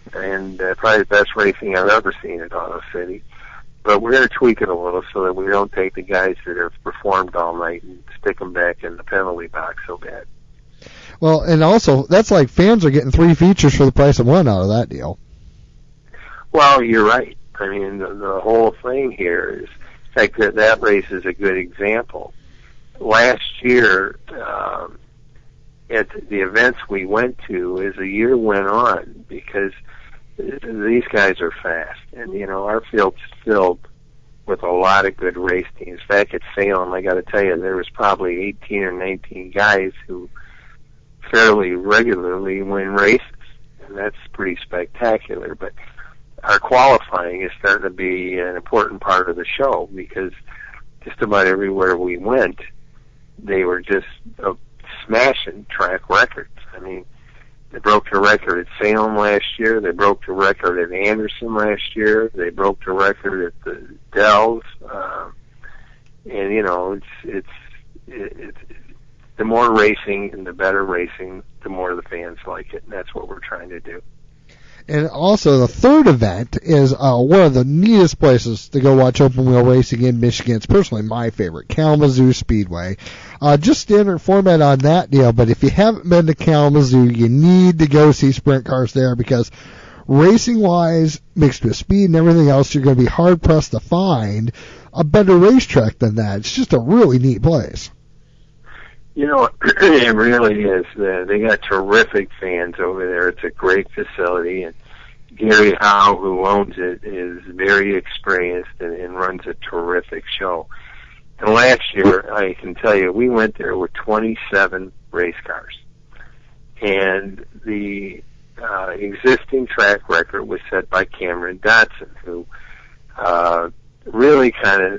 and uh, probably the best racing I've ever seen at Auto City. But we're going to tweak it a little so that we don't take the guys that have performed all night and stick them back in the penalty box so bad. Well, and also, that's like fans are getting three features for the price of one out of that deal. Well, you're right. I mean, the, the whole thing here is, in fact, that, that race is a good example. Last year, um, at the events we went to, as the year went on, because these guys are fast, and, you know, our field's filled with a lot of good race teams. Back at Salem, I got to tell you, there was probably eighteen or nineteen guys who fairly regularly win races, and that's pretty spectacular. But our qualifying is starting to be an important part of the show, because just about everywhere we went, they were just uh, smashing track records. I mean, they broke the record at Salem last year. They broke the record at Anderson last year. They broke the record at the Dells. Uh, and, you know, it's, it's, it's, it's, the more racing and the better racing, the more the fans like it. And that's what we're trying to do. And also, the third event is uh, one of the neatest places to go watch open wheel racing in Michigan. It's personally my favorite, Kalamazoo Speedway. Uh, just standard format on that deal, but if you haven't been to Kalamazoo, you need to go see sprint cars there, because racing-wise, mixed with speed and everything else, you're going to be hard-pressed to find a better racetrack than that. It's just a really neat place. You know, it really is. Uh, they got terrific fans over there. It's a great facility, and Gary Howe, who owns it, is very experienced and, and runs a terrific show. And last year, I can tell you, we went there with twenty-seven race cars. And the uh, existing track record was set by Cameron Dotson, who uh, really kind of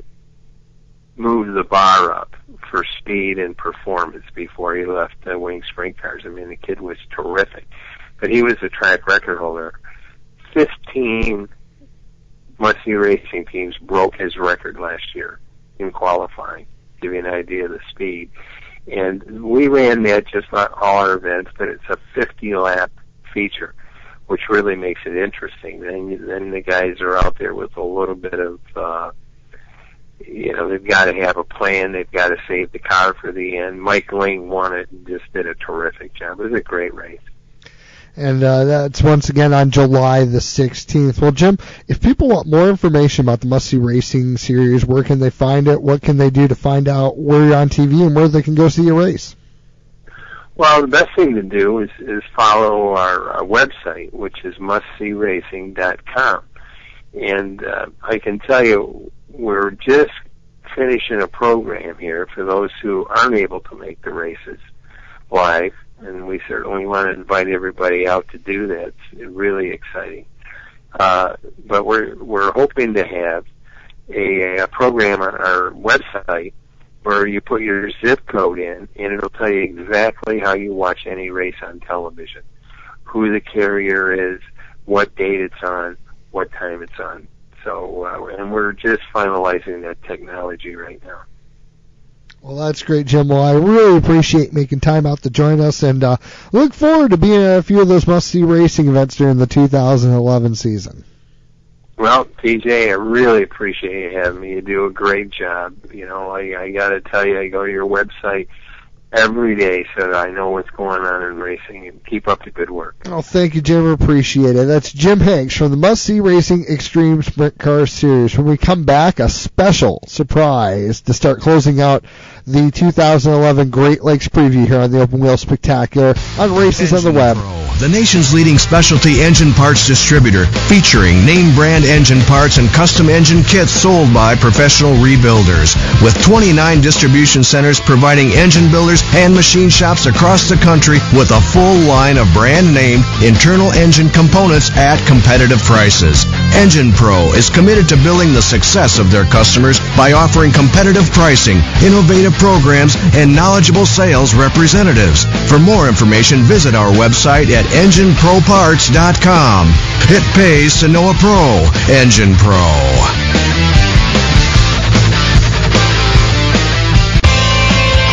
moved the bar up for speed and performance before he left uh, Wing Sprint Cars. I mean, the kid was terrific. But he was a track record holder. Fifteen Must-See Racing teams broke his record last year in qualifying, to give you an idea of the speed. And we ran that just like all our events, but it's a fifty-lap feature, which really makes it interesting. Then, then the guys are out there with a little bit of, uh, you know, they've got to have a plan. They've got to save the car for the end. Mike Ling won it and just did a terrific job. It was a great race. And uh, that's once again on July the sixteenth. Well, Jim, if people want more information about the Must-See Racing Series, where can they find it? What can they do to find out where you're on T V and where they can go see a race? Well, the best thing to do is, is follow our, our website, which is must see racing dot com. And uh, I can tell you, we're just finishing a program here for those who aren't able to make the races live, and we certainly want to invite everybody out to do that. It's really exciting. Uh, but we're we're hoping to have a, a program on our website where you put your zip code in, and it'll tell you exactly how you watch any race on television, who the carrier is, what date it's on, what time it's on. So, uh, and we're just finalizing that technology right now. Well, that's great, Jim. Well, I really appreciate making time out to join us, and uh, look forward to being at a few of those must-see racing events during the two thousand eleven season. Well, T J, I really appreciate you having me. You do a great job. You know, I, I got to tell you, I go to your website every day so that I know what's going on in racing, and keep up the good work. Oh, thank you, Jim. Appreciate it. That's Jim Hanks from the Must-See Racing Extreme Sprint Car Series. When we come back, a special surprise to start closing out the two thousand eleven Great Lakes preview here on the Open Wheel Spectacular on Races on the Web. Pro, the nation's leading specialty engine parts distributor, featuring name brand engine parts and custom engine kits sold by professional rebuilders. With twenty-nine distribution centers providing engine builders and machine shops across the country with a full line of brand name internal engine components at competitive prices. Engine Pro is committed to building the success of their customers by offering competitive pricing, innovative programs, and knowledgeable sales representatives. For more information, visit our website at engine pro parts dot com. It pays to know a pro. Engine Pro.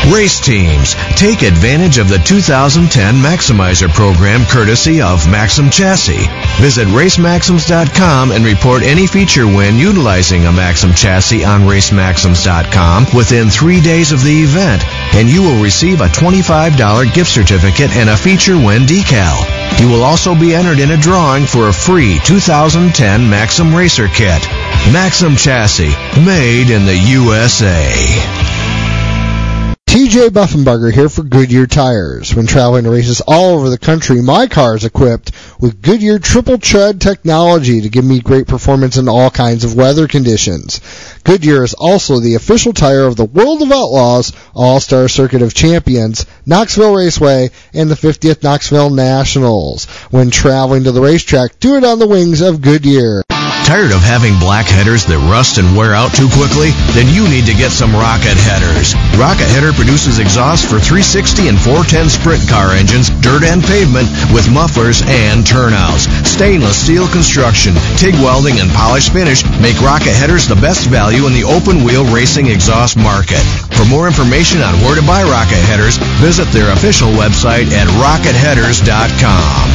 Race teams, take advantage of the two thousand ten Maximizer program courtesy of Maxim Chassis. Visit race maxims dot com and report any feature win utilizing a Maxim chassis on race maxims dot com within three days of the event, and you will receive a twenty-five dollars gift certificate and a feature win decal. You will also be entered in a drawing for a free two thousand ten Maxim Racer Kit. Maxim Chassis, made in the U S A. T J Buffenbarger here for Goodyear Tires. When traveling to races all over the country, my car is equipped with Goodyear Triple Tread technology to give me great performance in all kinds of weather conditions. Goodyear is also the official tire of the World of Outlaws, All-Star Circuit of Champions, Knoxville Raceway, and the fiftieth Knoxville Nationals. When traveling to the racetrack, do it on the wings of Goodyear. Tired of having black headers that rust and wear out too quickly? Then you need to get some Rocket Headers. Rocket Header produces exhaust for three sixty and four ten sprint car engines, dirt and pavement, with mufflers and turnouts. Stainless steel construction, TIG welding, and polished finish make Rocket Headers the best value in the open-wheel racing exhaust market. For more information on where to buy Rocket Headers, visit their official website at rocket headers dot com.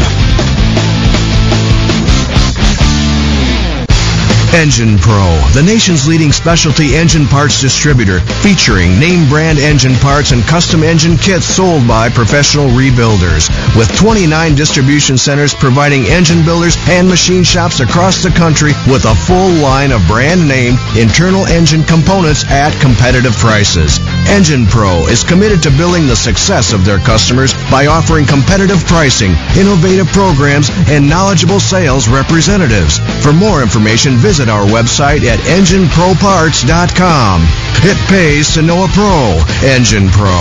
Engine Pro, the nation's leading specialty engine parts distributor, featuring name brand engine parts and custom engine kits sold by professional rebuilders. With twenty-nine distribution centers providing engine builders and machine shops across the country with a full line of brand name internal engine components at competitive prices. Engine Pro is committed to building the success of their customers by offering competitive pricing, innovative programs, and knowledgeable sales representatives. For more information, visit our website at engine pro parts dot com. It pays to know a pro. Engine Pro.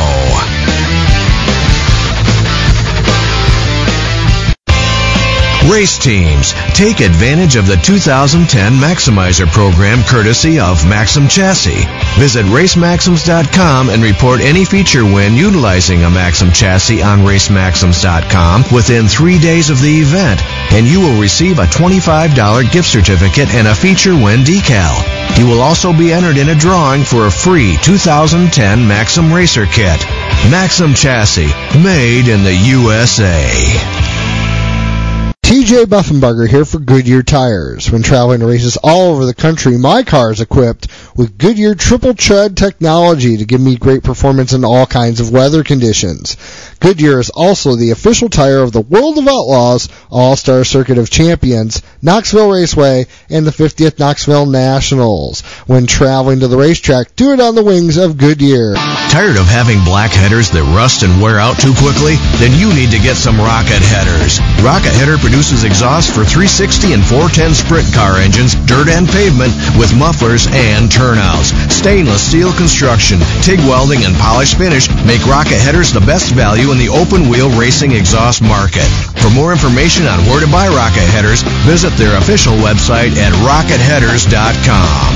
Race teams, take advantage of the two thousand ten Maximizer program courtesy of Maxim Chassis. Visit race maxims dot com and report any feature win utilizing a Maxim chassis on race maxims dot com within three days of the event, and you will receive a twenty-five dollars gift certificate and a feature win decal. You will also be entered in a drawing for a free two thousand ten Maxim Racer Kit. Maxim Chassis, made in the U S A. T J Buffenbarger here for Goodyear Tires. When traveling to races all over the country, my car is equipped with Goodyear Triple Tread technology to give me great performance in all kinds of weather conditions. Goodyear is also the official tire of the World of Outlaws, All-Star Circuit of Champions, Knoxville Raceway, and the fiftieth Knoxville Nationals. When traveling to the racetrack, do it on the wings of Goodyear. Tired of having black headers that rust and wear out too quickly? Then you need to get some Rocket Headers. Rocket Header produces exhaust for three sixty and four ten sprint car engines, dirt and pavement, with mufflers and turnouts. Stainless steel construction, TIG welding, and polished finish make Rocket Headers the best value in the open-wheel racing exhaust market. For more information on where to buy Rocket Headers, visit their official website at rocket headers dot com.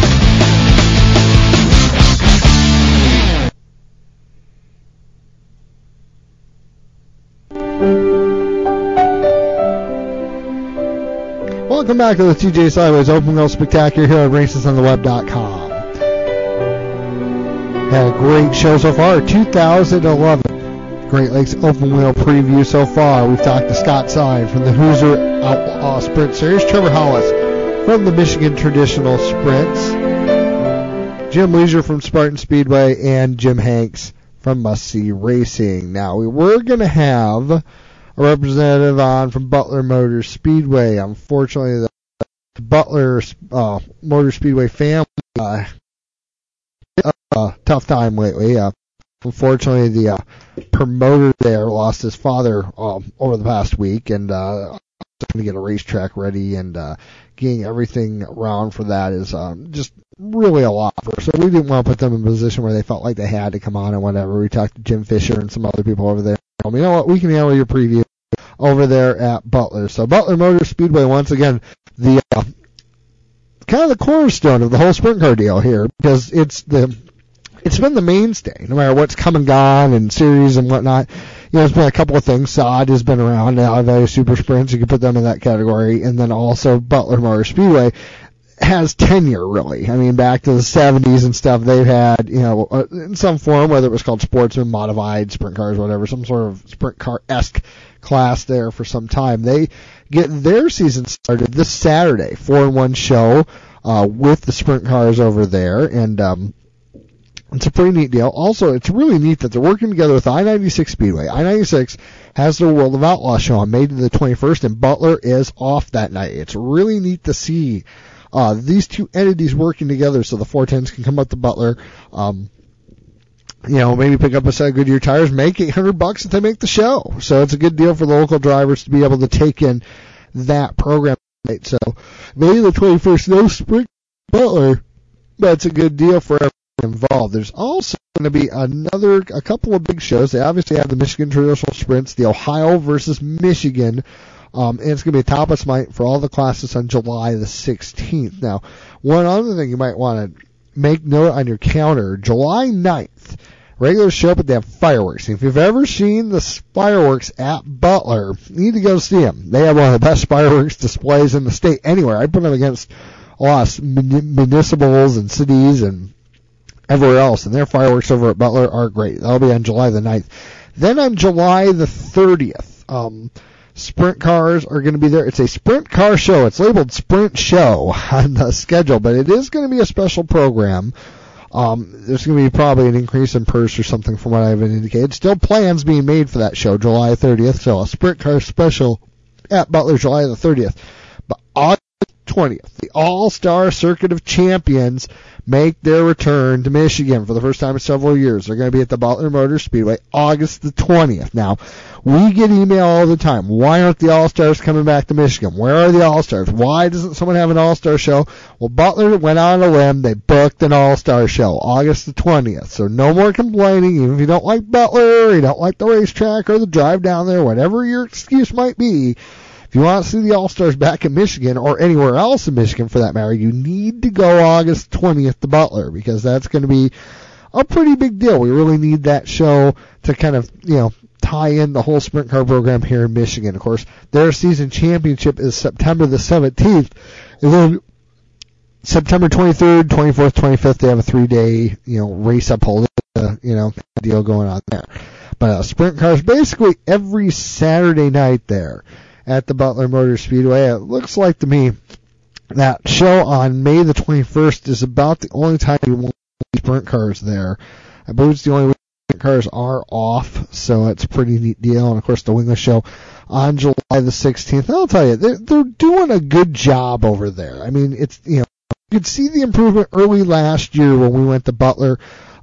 Welcome back to the T J Sideways Open Wheel Spectacular here at races on the web dot com. Had a great show so far, two thousand eleven Great Lakes Open Wheel preview so far. We've talked to Scott Sine from the Hoosier Outlaw Sprint Series, Trevor Hollis from the Michigan Traditional Sprints, Jim Leisure from Spartan Speedway, and Jim Hanks from Must See Racing. Now, we were going to have a representative on from Butler Motor Speedway. Unfortunately, the Butler uh, Motor Speedway family uh, had a tough time lately. Uh, unfortunately, the uh, promoter there lost his father uh, over the past week, and uh, going to get a racetrack ready, and uh, getting everything around for that is um, just really a lot. For, so we didn't want to put them in a position where they felt like they had to come on and whatever. We talked to Jim Fisher and some other people over there. You know what? We can handle your preview over there at Butler. So Butler Motor Speedway, once again, the uh, kind of the cornerstone of the whole sprint car deal here, because it's the it's been the mainstay, no matter what's come and gone and series and whatnot. You know, there's been a couple of things. Sod has been around now. I've had Super Sprints. You can put them in that category. And then also Butler Motor Speedway has tenure, really. I mean, back to the seventies and stuff, they've had, you know, uh, in some form, whether it was called Sportsman, Modified, Sprint Cars, whatever, some sort of Sprint Car-esque class there for some time. They get their season started this Saturday, four in one show uh, with the Sprint Cars over there, and um, it's a pretty neat deal. Also, it's really neat that they're working together with I ninety-six Speedway. I ninety-six has their World of Outlaw show on May the twenty-first, and Butler is off that night. It's really neat to see Uh, these two entities working together so the four tens can come up to Butler, um, you know, maybe pick up a set of Goodyear tires, make eight hundred bucks if they make the show. So it's a good deal for the local drivers to be able to take in that program. So May the twenty-first, no Sprint Butler, but it's a good deal for everyone involved. There's also going to be another, a couple of big shows. They obviously have the Michigan Traditional Sprints, the Ohio versus Michigan. Um, and it's going to be a top-us night for all the classes on July the sixteenth. Now, one other thing you might want to make note on your calendar, July ninth, regular show, but they have fireworks. If you've ever seen the fireworks at Butler, you need to go see them. They have one of the best fireworks displays in the state anywhere. I put them against a lot of municipals and cities and everywhere else, and their fireworks over at Butler are great. That'll be on July the ninth. Then on July the thirtieth, um, Sprint Cars are going to be there. It's a Sprint Car show. It's labeled Sprint Show on the schedule, but it is going to be a special program. Um, there's going to be probably an increase in purse or something from what I've indicated. Still plans being made for that show, July thirtieth. So a Sprint Car special at Butler, July the thirtieth. But August twentieth, the All-Star Circuit of Champions make their return to Michigan for the first time in several years. They're going to be at the Butler Motor Speedway August the twentieth. Now, we get email all the time. Why aren't the All-Stars coming back to Michigan? Where are the All-Stars? Why doesn't someone have an All-Star show? Well, Butler went on a limb. They booked an All-Star show August the twentieth. So no more complaining. Even if you don't like Butler, or you don't like the racetrack or the drive down there, whatever your excuse might be, if you want to see the All-Stars back in Michigan, or anywhere else in Michigan for that matter, you need to go August twentieth to Butler, because that's going to be a pretty big deal. We really need that show to kind of, you know, tie in the whole sprint car program here in Michigan. Of course, their season championship is September the seventeenth, and then September twenty-third, twenty-fourth, twenty-fifth, they have a three-day, you know, race up whole, uh, you know, deal going on there. But uh, sprint cars basically every Saturday night there at the Butler Motor Speedway. It looks like to me that show on May the twenty-first is about the only time you won't see sprint cars there. I believe it's the only way sprint cars are off, so it's a pretty neat deal. And of course, the Wingless show on July the sixteenth. And I'll tell you, they're, they're doing a good job over there. I mean, it's, you know, you could see the improvement early last year when we went to Butler.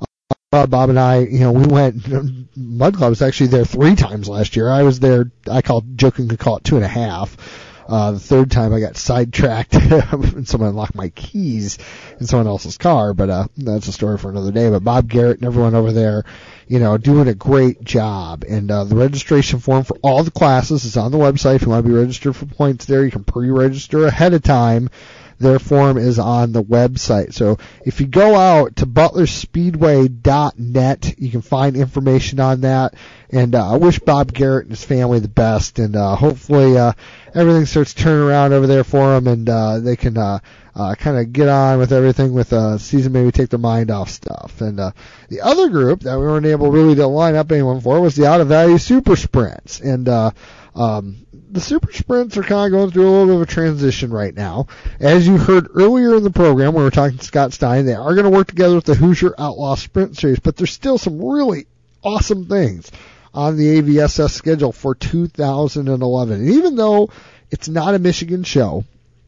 Uh, Bob and I, you know, we went, Mud Club was actually there three times last year. I was there, I call joking to call it two and a half. Uh, the third time I got sidetracked and someone locked my keys in someone else's car, but, uh, that's a story for another day. But Bob Garrett and everyone over there, you know, doing a great job. And, uh, the registration form for all the classes is on the website. If you want to be registered for points there, you can pre-register ahead of time. Their form is on the website. So if you go out to butler speedway dot net, you can find information on that. And uh, I wish Bob Garrett and his family the best. And uh, hopefully uh, everything starts turning around over there for them, and uh, they can uh, uh, kind of get on with everything with uh, season, maybe take their mind off stuff. And uh, the other group that we weren't able really to line up anyone for was the Out of Value Super Sprints. And uh, um, the Super Sprints are kind of going through a little bit of a transition right now. As you heard earlier in the program, when we were talking to Scott Stein, they are going to work together with the Hoosier Outlaw Sprint Series, but there's still some really awesome things on the A V S S schedule for two thousand eleven. And even though it's not a Michigan show,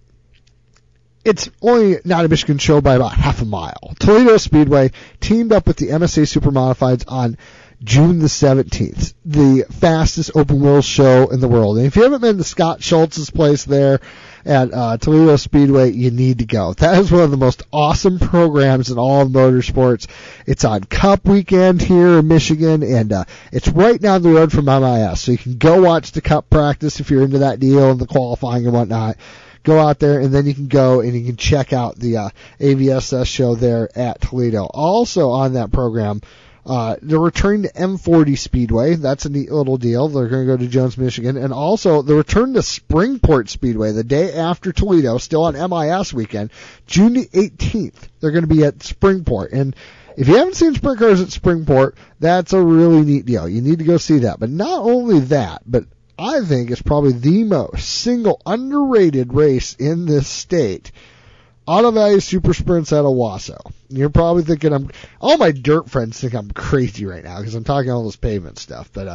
it's only not a Michigan show by about half a mile. Toledo Speedway teamed up with the M S A Super Modifieds on June the seventeenth, the fastest open wheel show in the world. And if you haven't been to Scott Schultz's place there at uh, Toledo Speedway, you need to go. That is one of the most awesome programs in all of motorsports. It's on Cup weekend here in Michigan, and uh, it's right down the road from M I S. So you can go watch the Cup practice if you're into that deal and the qualifying and whatnot. Go out there, and then you can go and you can check out the uh, A V S S show there at Toledo. Also on that program, Uh, they're returning to M forty Speedway. That's a neat little deal. They're going to go to Jones, Michigan. And also, the return to Springport Speedway the day after Toledo, still on M I S weekend, June eighteenth. They're going to be at Springport. And if you haven't seen sprint cars at Springport, that's a really neat deal. You need to go see that. But not only that, but I think it's probably the most single underrated race in this state. Auto Value Super Sprints at Owasso. You're probably thinking I'm, all my dirt friends think I'm crazy right now because I'm talking all this pavement stuff. But uh,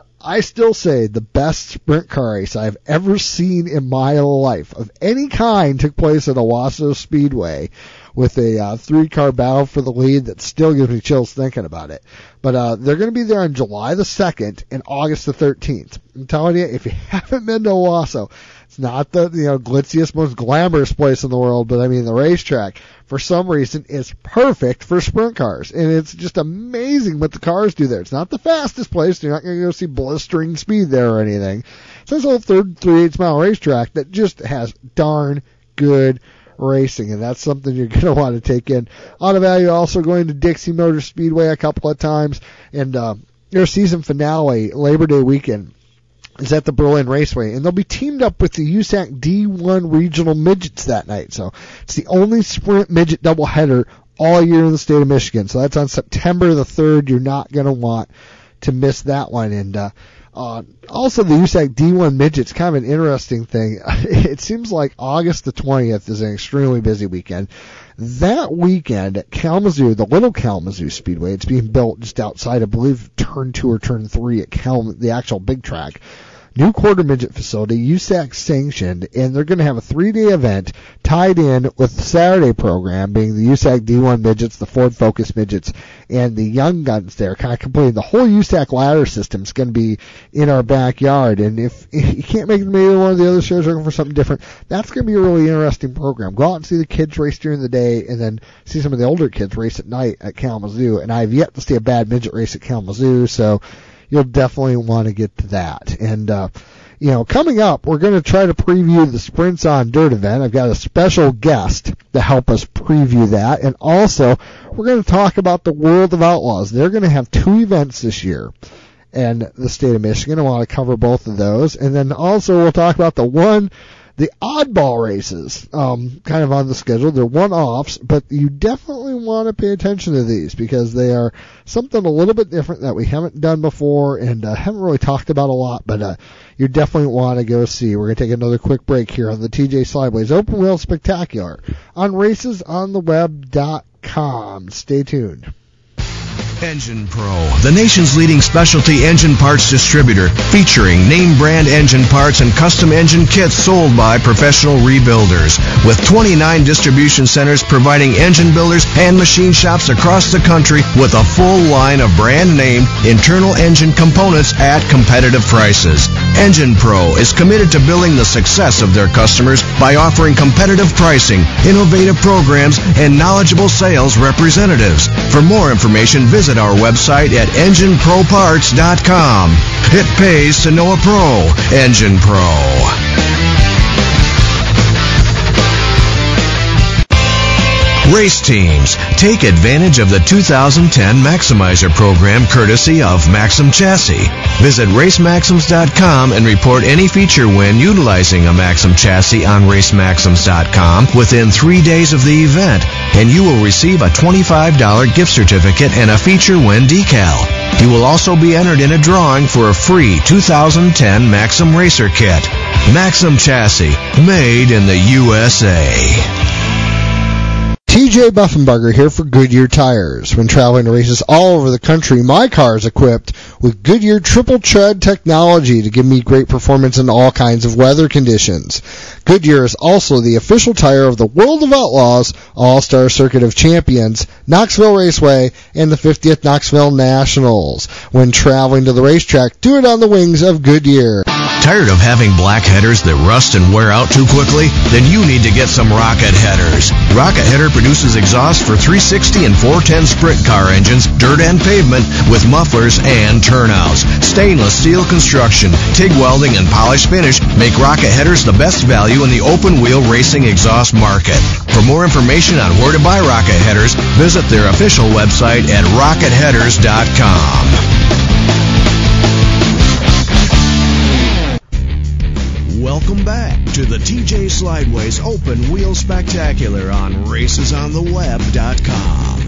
I still say the best sprint car race I've ever seen in my life of any kind took place at Owasso Speedway with a uh, three-car battle for the lead that still gives me chills thinking about it. But uh, they're going to be there on July the second and August the thirteenth. I'm telling you, if you haven't been to Owasso, it's not the you know glitziest, most glamorous place in the world, but I mean the racetrack, for some reason, is perfect for sprint cars. And it's just amazing what the cars do there. It's not the fastest place. You're not going to go see blistering speed there or anything. It's this whole third three-eighths mile racetrack that just has darn good racing, and that's something you're going to want to take in. Auto Value also going to Dixie Motor Speedway a couple of times, and uh, their season finale, Labor Day weekend, is at the Berlin Raceway, and they'll be teamed up with the U S A C D one Regional Midgets that night. So it's the only sprint midget doubleheader all year in the state of Michigan. So that's on September the third. You're not going to want to miss that one. And uh, uh, also the U S A C D one Midgets, kind of an interesting thing. It seems like August the twentieth is an extremely busy weekend. That weekend at Kalamazoo, the Little Kalamazoo Speedway, it's being built just outside, I believe, turn two or turn three at Kalam- the actual big track. New quarter midget facility, U S A C sanctioned, and they're going to have a three-day event tied in with the Saturday program, being the U S A C D one midgets, the Ford Focus midgets, and the Young Guns there, kind of completing the whole U S A C ladder system is going to be in our backyard. And if, if you can't make it to maybe one of the other shows, looking for something different, that's going to be a really interesting program. Go out and see the kids race during the day, and then see some of the older kids race at night at Kalamazoo. And I've yet to see a bad midget race at Kalamazoo, so you'll definitely want to get to that. And, uh, you know, coming up, we're going to try to preview the Sprints on Dirt event. I've got a special guest to help us preview that. And also, we're going to talk about the World of Outlaws. They're going to have two events this year in the state of Michigan. I want to cover both of those. And then also we'll talk about the one, the oddball races, um, kind of on the schedule. They're one-offs, but you definitely want to pay attention to these because they are something a little bit different that we haven't done before and uh, haven't really talked about a lot, but uh, you definitely want to go see. We're going to take another quick break here on the T J Slideways Open Wheel Spectacular on races on the web dot com. Stay tuned. Engine Pro, the nation's leading specialty engine parts distributor, featuring name brand engine parts and custom engine kits sold by professional rebuilders. With twenty-nine distribution centers providing engine builders and machine shops across the country with a full line of brand name internal engine components at competitive prices. Engine Pro is committed to building the success of their customers by offering competitive pricing, innovative programs, and knowledgeable sales representatives. For more information, visit our website at engine pro parts dot com. It pays to know a pro. Engine Pro. Race teams, take advantage of the two thousand ten Maximizer program courtesy of Maxim Chassis. Visit race maxims dot com and report any feature win utilizing a Maxim chassis on race maxims dot com within three days of the event, and you will receive a twenty-five dollars gift certificate and a feature win decal. You will also be entered in a drawing for a free two thousand ten Maxim Racer Kit. Maxim Chassis, made in the U S A. T J Buffenbarger here for Goodyear Tires. When traveling to races all over the country, my car is equipped with Goodyear Triple Tread technology to give me great performance in all kinds of weather conditions. Goodyear is also the official tire of the World of Outlaws, All-Star Circuit of Champions, Knoxville Raceway, and the fiftieth Knoxville Nationals. When traveling to the racetrack, do it on the wings of Goodyear. Tired of having black headers that rust and wear out too quickly? Then you need to get some Rocket Headers. Rocket Header produces exhaust for three sixty and four ten sprint car engines, dirt and pavement, with mufflers and turnouts. Stainless steel construction, TIG welding, and polished finish make Rocket Headers the best value in the open wheel racing exhaust market. For more information on where to buy Rocket Headers, Visit their official website at rocket headers dot com. Welcome back to the T J Slideways Open Wheel Spectacular on races on the web dot com.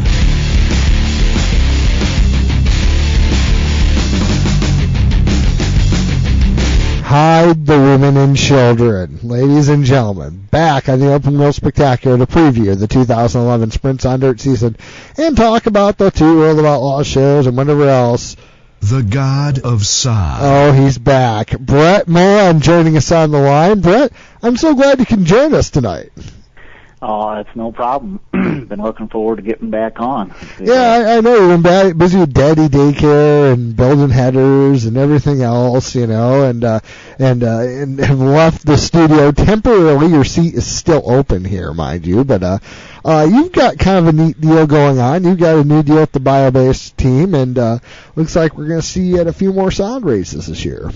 Hide the women and children. Ladies and gentlemen, back on the Open Wheel Spectacular to preview the two thousand eleven Sprints on Dirt season and talk about the two World of Outlaws shows and whatever else. The God of Sod. Oh, he's back. Brett Mann joining us on the line. Brett, I'm so glad you can join us tonight. Oh, that's no problem. Been looking forward to getting back on. Yeah, I, I know you've been busy with daddy daycare and building headers and everything else, you know, and uh, and uh, and have left the studio temporarily. Your seat is still open here, mind you, but uh, uh, you've got kind of a neat deal going on. You've got a new deal with the BioBase team, and uh, looks like we're going to see you at a few more sod races this year.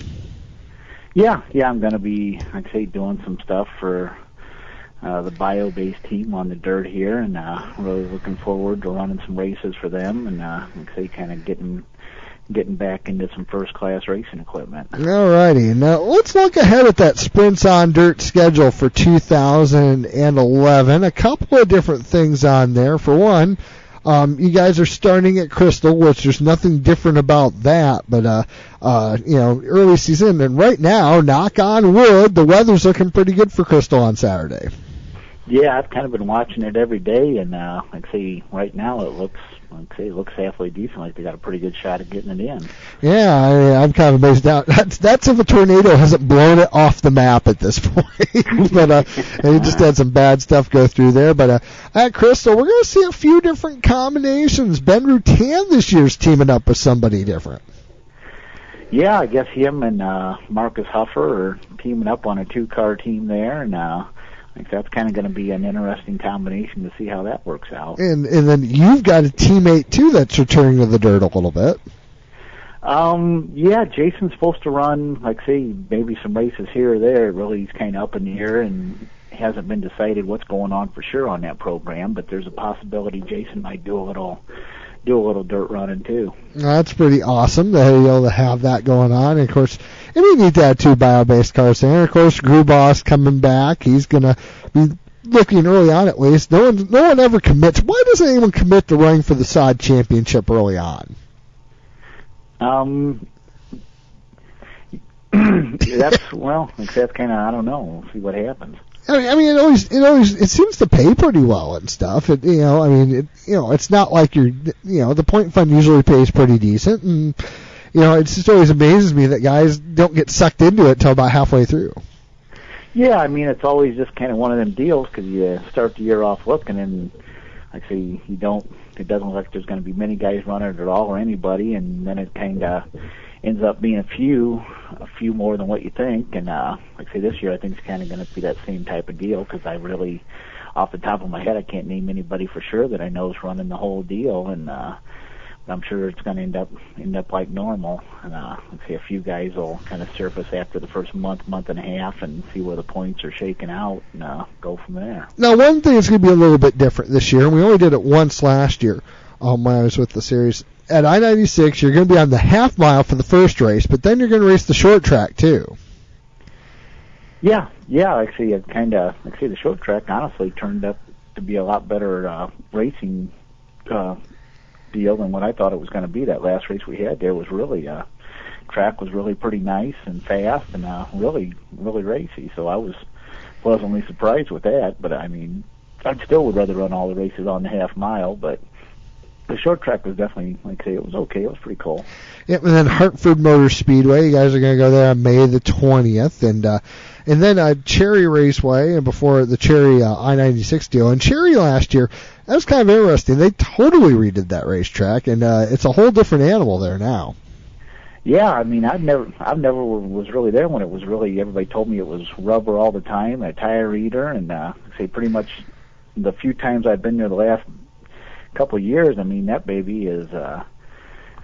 Yeah, yeah, I'm going to be, I'd say, doing some stuff for Uh, the BioBase team on the dirt here, and uh, really looking forward to running some races for them, and uh, like I say, kind of getting getting back into some first-class racing equipment. All righty. Now, let's look ahead at that Sprints on Dirt schedule for two thousand eleven. A couple of different things on there. For one, um, you guys are starting at Crystal, which there's nothing different about that, but, uh, uh, you know, early season, and right now, knock on wood, the weather's looking pretty good for Crystal on Saturday. Yeah, I've kind of been watching it every day, and uh, like I say, right now it looks, like I say, it looks halfway decent. Like they got a pretty good shot at getting it in. Yeah, I, I'm kind of amazed out. That's that's if a tornado hasn't blown it off the map at this point. But uh, they just had some bad stuff go through there. But uh, at Crystal, we're going to see a few different combinations. Ben Rutan this year's teaming up with somebody different. Yeah, I guess him and uh, Marcus Huffer are teaming up on a two-car team there, and uh, I think that's kind of going to be an interesting combination to see how that works out. And and then you've got a teammate, too, that's returning to the dirt a little bit. Um, yeah, Jason's supposed to run, like, say, maybe some races here or there. Really, he's kind of up in the air and hasn't been decided what's going on for sure on that program, but there's a possibility Jason might do a little do a little dirt running, too. That's pretty awesome to be able to have that going on. And, of course, and we need to have two bio-based cars there. And, of course, Grubau's coming back. He's going to be looking early on at least. No one, no one ever commits. Why doesn't anyone commit to running for the S O D championship early on? Um, that's, well, that's kind of, I don't know. We'll see what happens. I mean, I mean, it always, it always, it seems to pay pretty well and stuff. It, you know, I mean, it, you know, it's not like you're, you know, the point fund usually pays pretty decent, and you know, it just always amazes me that guys don't get sucked into it till about halfway through. Yeah, I mean, it's always just kind of one of them deals because you start the year off looking, and like I say, you don't. It doesn't look like there's going to be many guys running it at all, or anybody, and then it kind of ends up being a few, a few more than what you think. And uh, like I say, this year I think it's kind of going to be that same type of deal because I really, off the top of my head, I can't name anybody for sure that I know is running the whole deal. And uh, I'm sure it's going to end up end up like normal. And uh, like I say, a few guys will kind of surface after the first month, month and a half, and see where the points are shaking out, and uh, go from there. Now, one thing is going to be a little bit different this year, and we only did it once last year um, when I was with the series. At I ninety-six, you're going to be on the half mile for the first race, but then you're going to race the short track too. Yeah, yeah. Actually, it kind of, like I say, the short track honestly turned up to be a lot better uh, racing uh, deal than what I thought it was going to be. That last race we had there was really, uh, track was really pretty nice and fast and uh, really, really racy. So I was pleasantly surprised with that. But I mean, I still would rather run all the races on the half mile, but the short track was definitely, like I say, it was okay. It was pretty cool. Yep, and then Hartford Motor Speedway. You guys are going to go there on May the twentieth. And uh, and then uh, Cherry Raceway, and before the Cherry uh, I ninety-six deal. And Cherry last year, that was kind of interesting. They totally redid that racetrack, and uh, it's a whole different animal there now. Yeah, I mean, I've never, I've never was really there when it was really. Everybody told me it was rubber all the time, a tire reader, and uh, say pretty much the few times I've been there the last couple of years, I mean, that baby is uh,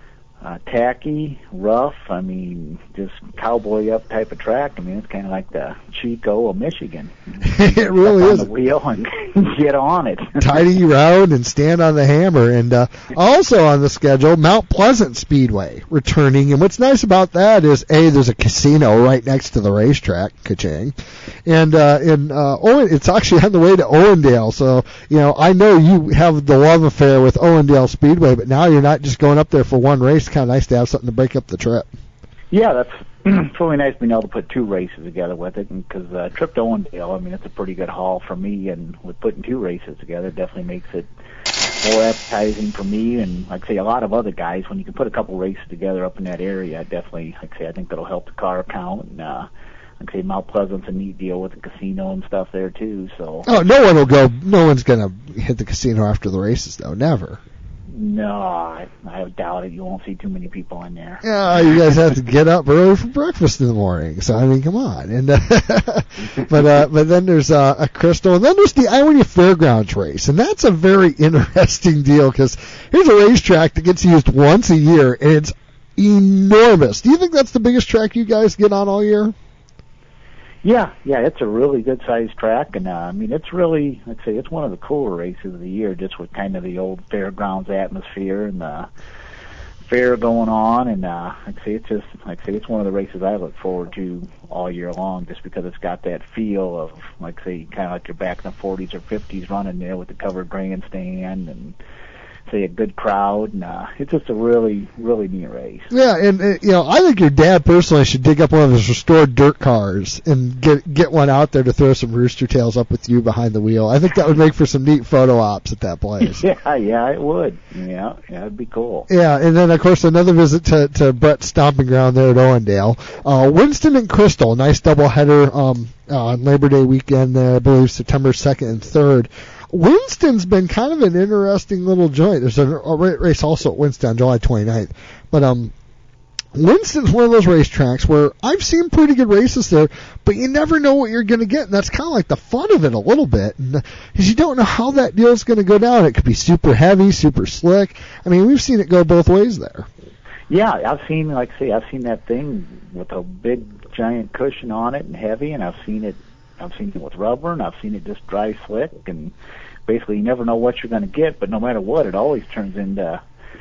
uh, tacky, rough. I mean, just cowboy up type of track. I mean, it's kind of like the Chico of Michigan. It really on is. The wheel and get on it. Tidy round and stand on the hammer. And uh, also on the schedule, Mount Pleasant Speedway returning. And what's nice about that is, A, there's a casino right next to the racetrack, ka-ching. And uh, in uh, Owen, it's actually on the way to Owendale. So, you know, I know you have the love affair with Owendale Speedway, but now you're not just going up there for one race. Kind of nice to have something to break up the trip. Yeah, that's it's really nice being able to put two races together with it, because uh, trip to Owendale, I mean, it's a pretty good haul for me, and with putting two races together, it definitely makes it more appetizing for me, and like I say, a lot of other guys. When you can put a couple races together up in that area, definitely, like I say, I think that'll help the car count, and uh, like I say, Mount Pleasant's a neat deal with the casino and stuff there too. So. Oh, no one will go. No one's gonna hit the casino after the races, though. Never. No, I, I doubt it. You won't see too many people in there. Yeah, you guys have to get up early for breakfast in the morning. So I mean, come on. And uh, but uh, but then there's uh, a Crystal, and then there's the Ionia Fairgrounds race, and that's a very interesting deal, because here's a racetrack that gets used once a year, and it's enormous. Do you think that's the biggest track you guys get on all year? Yeah, yeah, it's a really good-sized track, and uh, I mean, it's really, I'd say, it's one of the cooler races of the year, just with kind of the old fairgrounds atmosphere and the fair going on, and uh, I'd say it's just, I'd say it's one of the races I look forward to all year long, just because it's got that feel of, like, say, kind of like you're back in the forties or fifties running there with the covered grandstand and, say, a good crowd, and uh, it's just a really, really neat race. Yeah, and, and you know, I think your dad personally should dig up one of those restored dirt cars and get get one out there to throw some rooster tails up with you behind the wheel. I think that would make for some neat photo ops at that place. Yeah, yeah, it would. Yeah, yeah, it'd be cool. Yeah, and then of course another visit to to Brett's stomping ground there at Owendale. Uh, Winston and Crystal, nice doubleheader um, uh, on Labor Day weekend there, I believe September second and third. Winston's been kind of an interesting little joint. There's a, a race also at Winston on July twenty-ninth. But um, Winston's one of those racetracks where I've seen pretty good races there, but you never know what you're going to get, and that's kind of like the fun of it a little bit, because you don't know how that deal's going to go down. It could be super heavy, super slick. I mean, we've seen it go both ways there. Yeah, I've seen, like I say, I've seen that thing with a big, giant cushion on it and heavy, and I've seen it I've seen it with rubber, and I've seen it just dry slick, and basically you never know what you're going to get, but no matter what, it always turns into,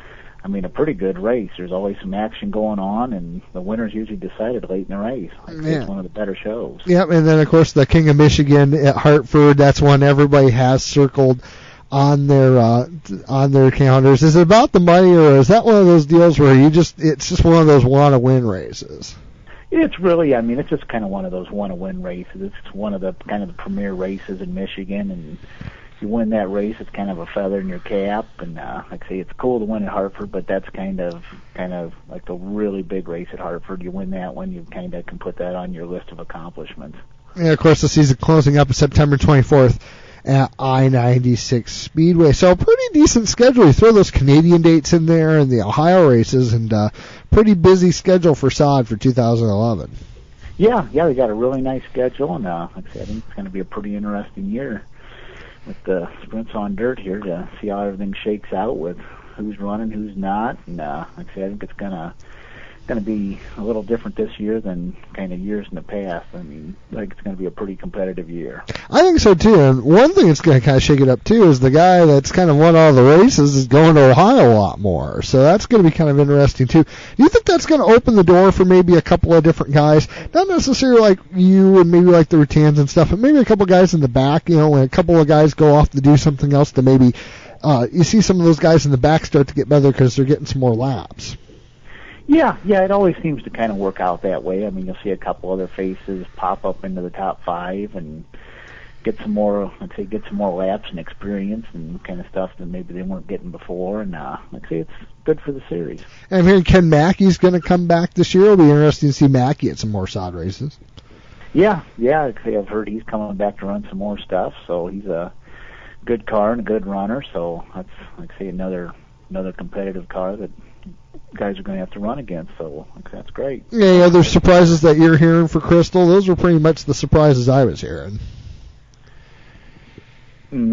I mean, a pretty good race. There's always some action going on, and the winner's usually decided late in the race. Like, yeah. It's one of the better shows. Yep, and then, of course, the King of Michigan at Hartford, that's one everybody has circled on their uh, on their calendars. Is it about the money, or is that one of those deals where you just it's just one of those want-to-win races? It's really, I mean, it's just kind of one of those want-to-win races. It's one of the kind of the premier races in Michigan, and if you win that race, it's kind of a feather in your cap. And uh, like I say, it's cool to win at Hartford, but that's kind of kind of like a really big race at Hartford. You win that one, you kind of can put that on your list of accomplishments. Yeah, of course, the season closing up September twenty-fourth at I ninety-six Speedway. So a pretty decent schedule. You throw those Canadian dates in there and the Ohio races, and uh, pretty busy schedule for S O D for two thousand eleven. Yeah, yeah, they got a really nice schedule, and uh, like I said, I think it's going to be a pretty interesting year with the sprints on dirt here to see how everything shakes out with who's running, who's not, and uh, like I said, I think it's going to going to be a little different this year than kind of years in the past. I mean, I think it's going to be a pretty competitive year. I think so too. And one thing that's going to kind of shake it up too is the guy that's kind of won all the races is going to Ohio a lot more. So that's going to be kind of interesting too. Do you think that's going to open the door for maybe a couple of different guys? Not necessarily like you and maybe like the Ruttans and stuff, but maybe a couple of guys in the back. You know, when a couple of guys go off to do something else, to maybe uh, you see some of those guys in the back start to get better because they're getting some more laps. Yeah, yeah, it always seems to kind of work out that way. I mean, you'll see a couple other faces pop up into the top five and get some more, let's say, get some more laps and experience and kind of stuff that maybe they weren't getting before. And uh, let's say it's good for the series. And I'm hearing Ken Mackey's going to come back this year. It'll be interesting to see Mackey at some more S O D races. Yeah, yeah, like I say, I've heard he's coming back to run some more stuff. So he's a good car and a good runner. So that's, like I say, another another competitive car that guys are going to have to run against, so that's great. Any other surprises that you're hearing for Crystal? Those were pretty much the surprises I was hearing. Mm-hmm.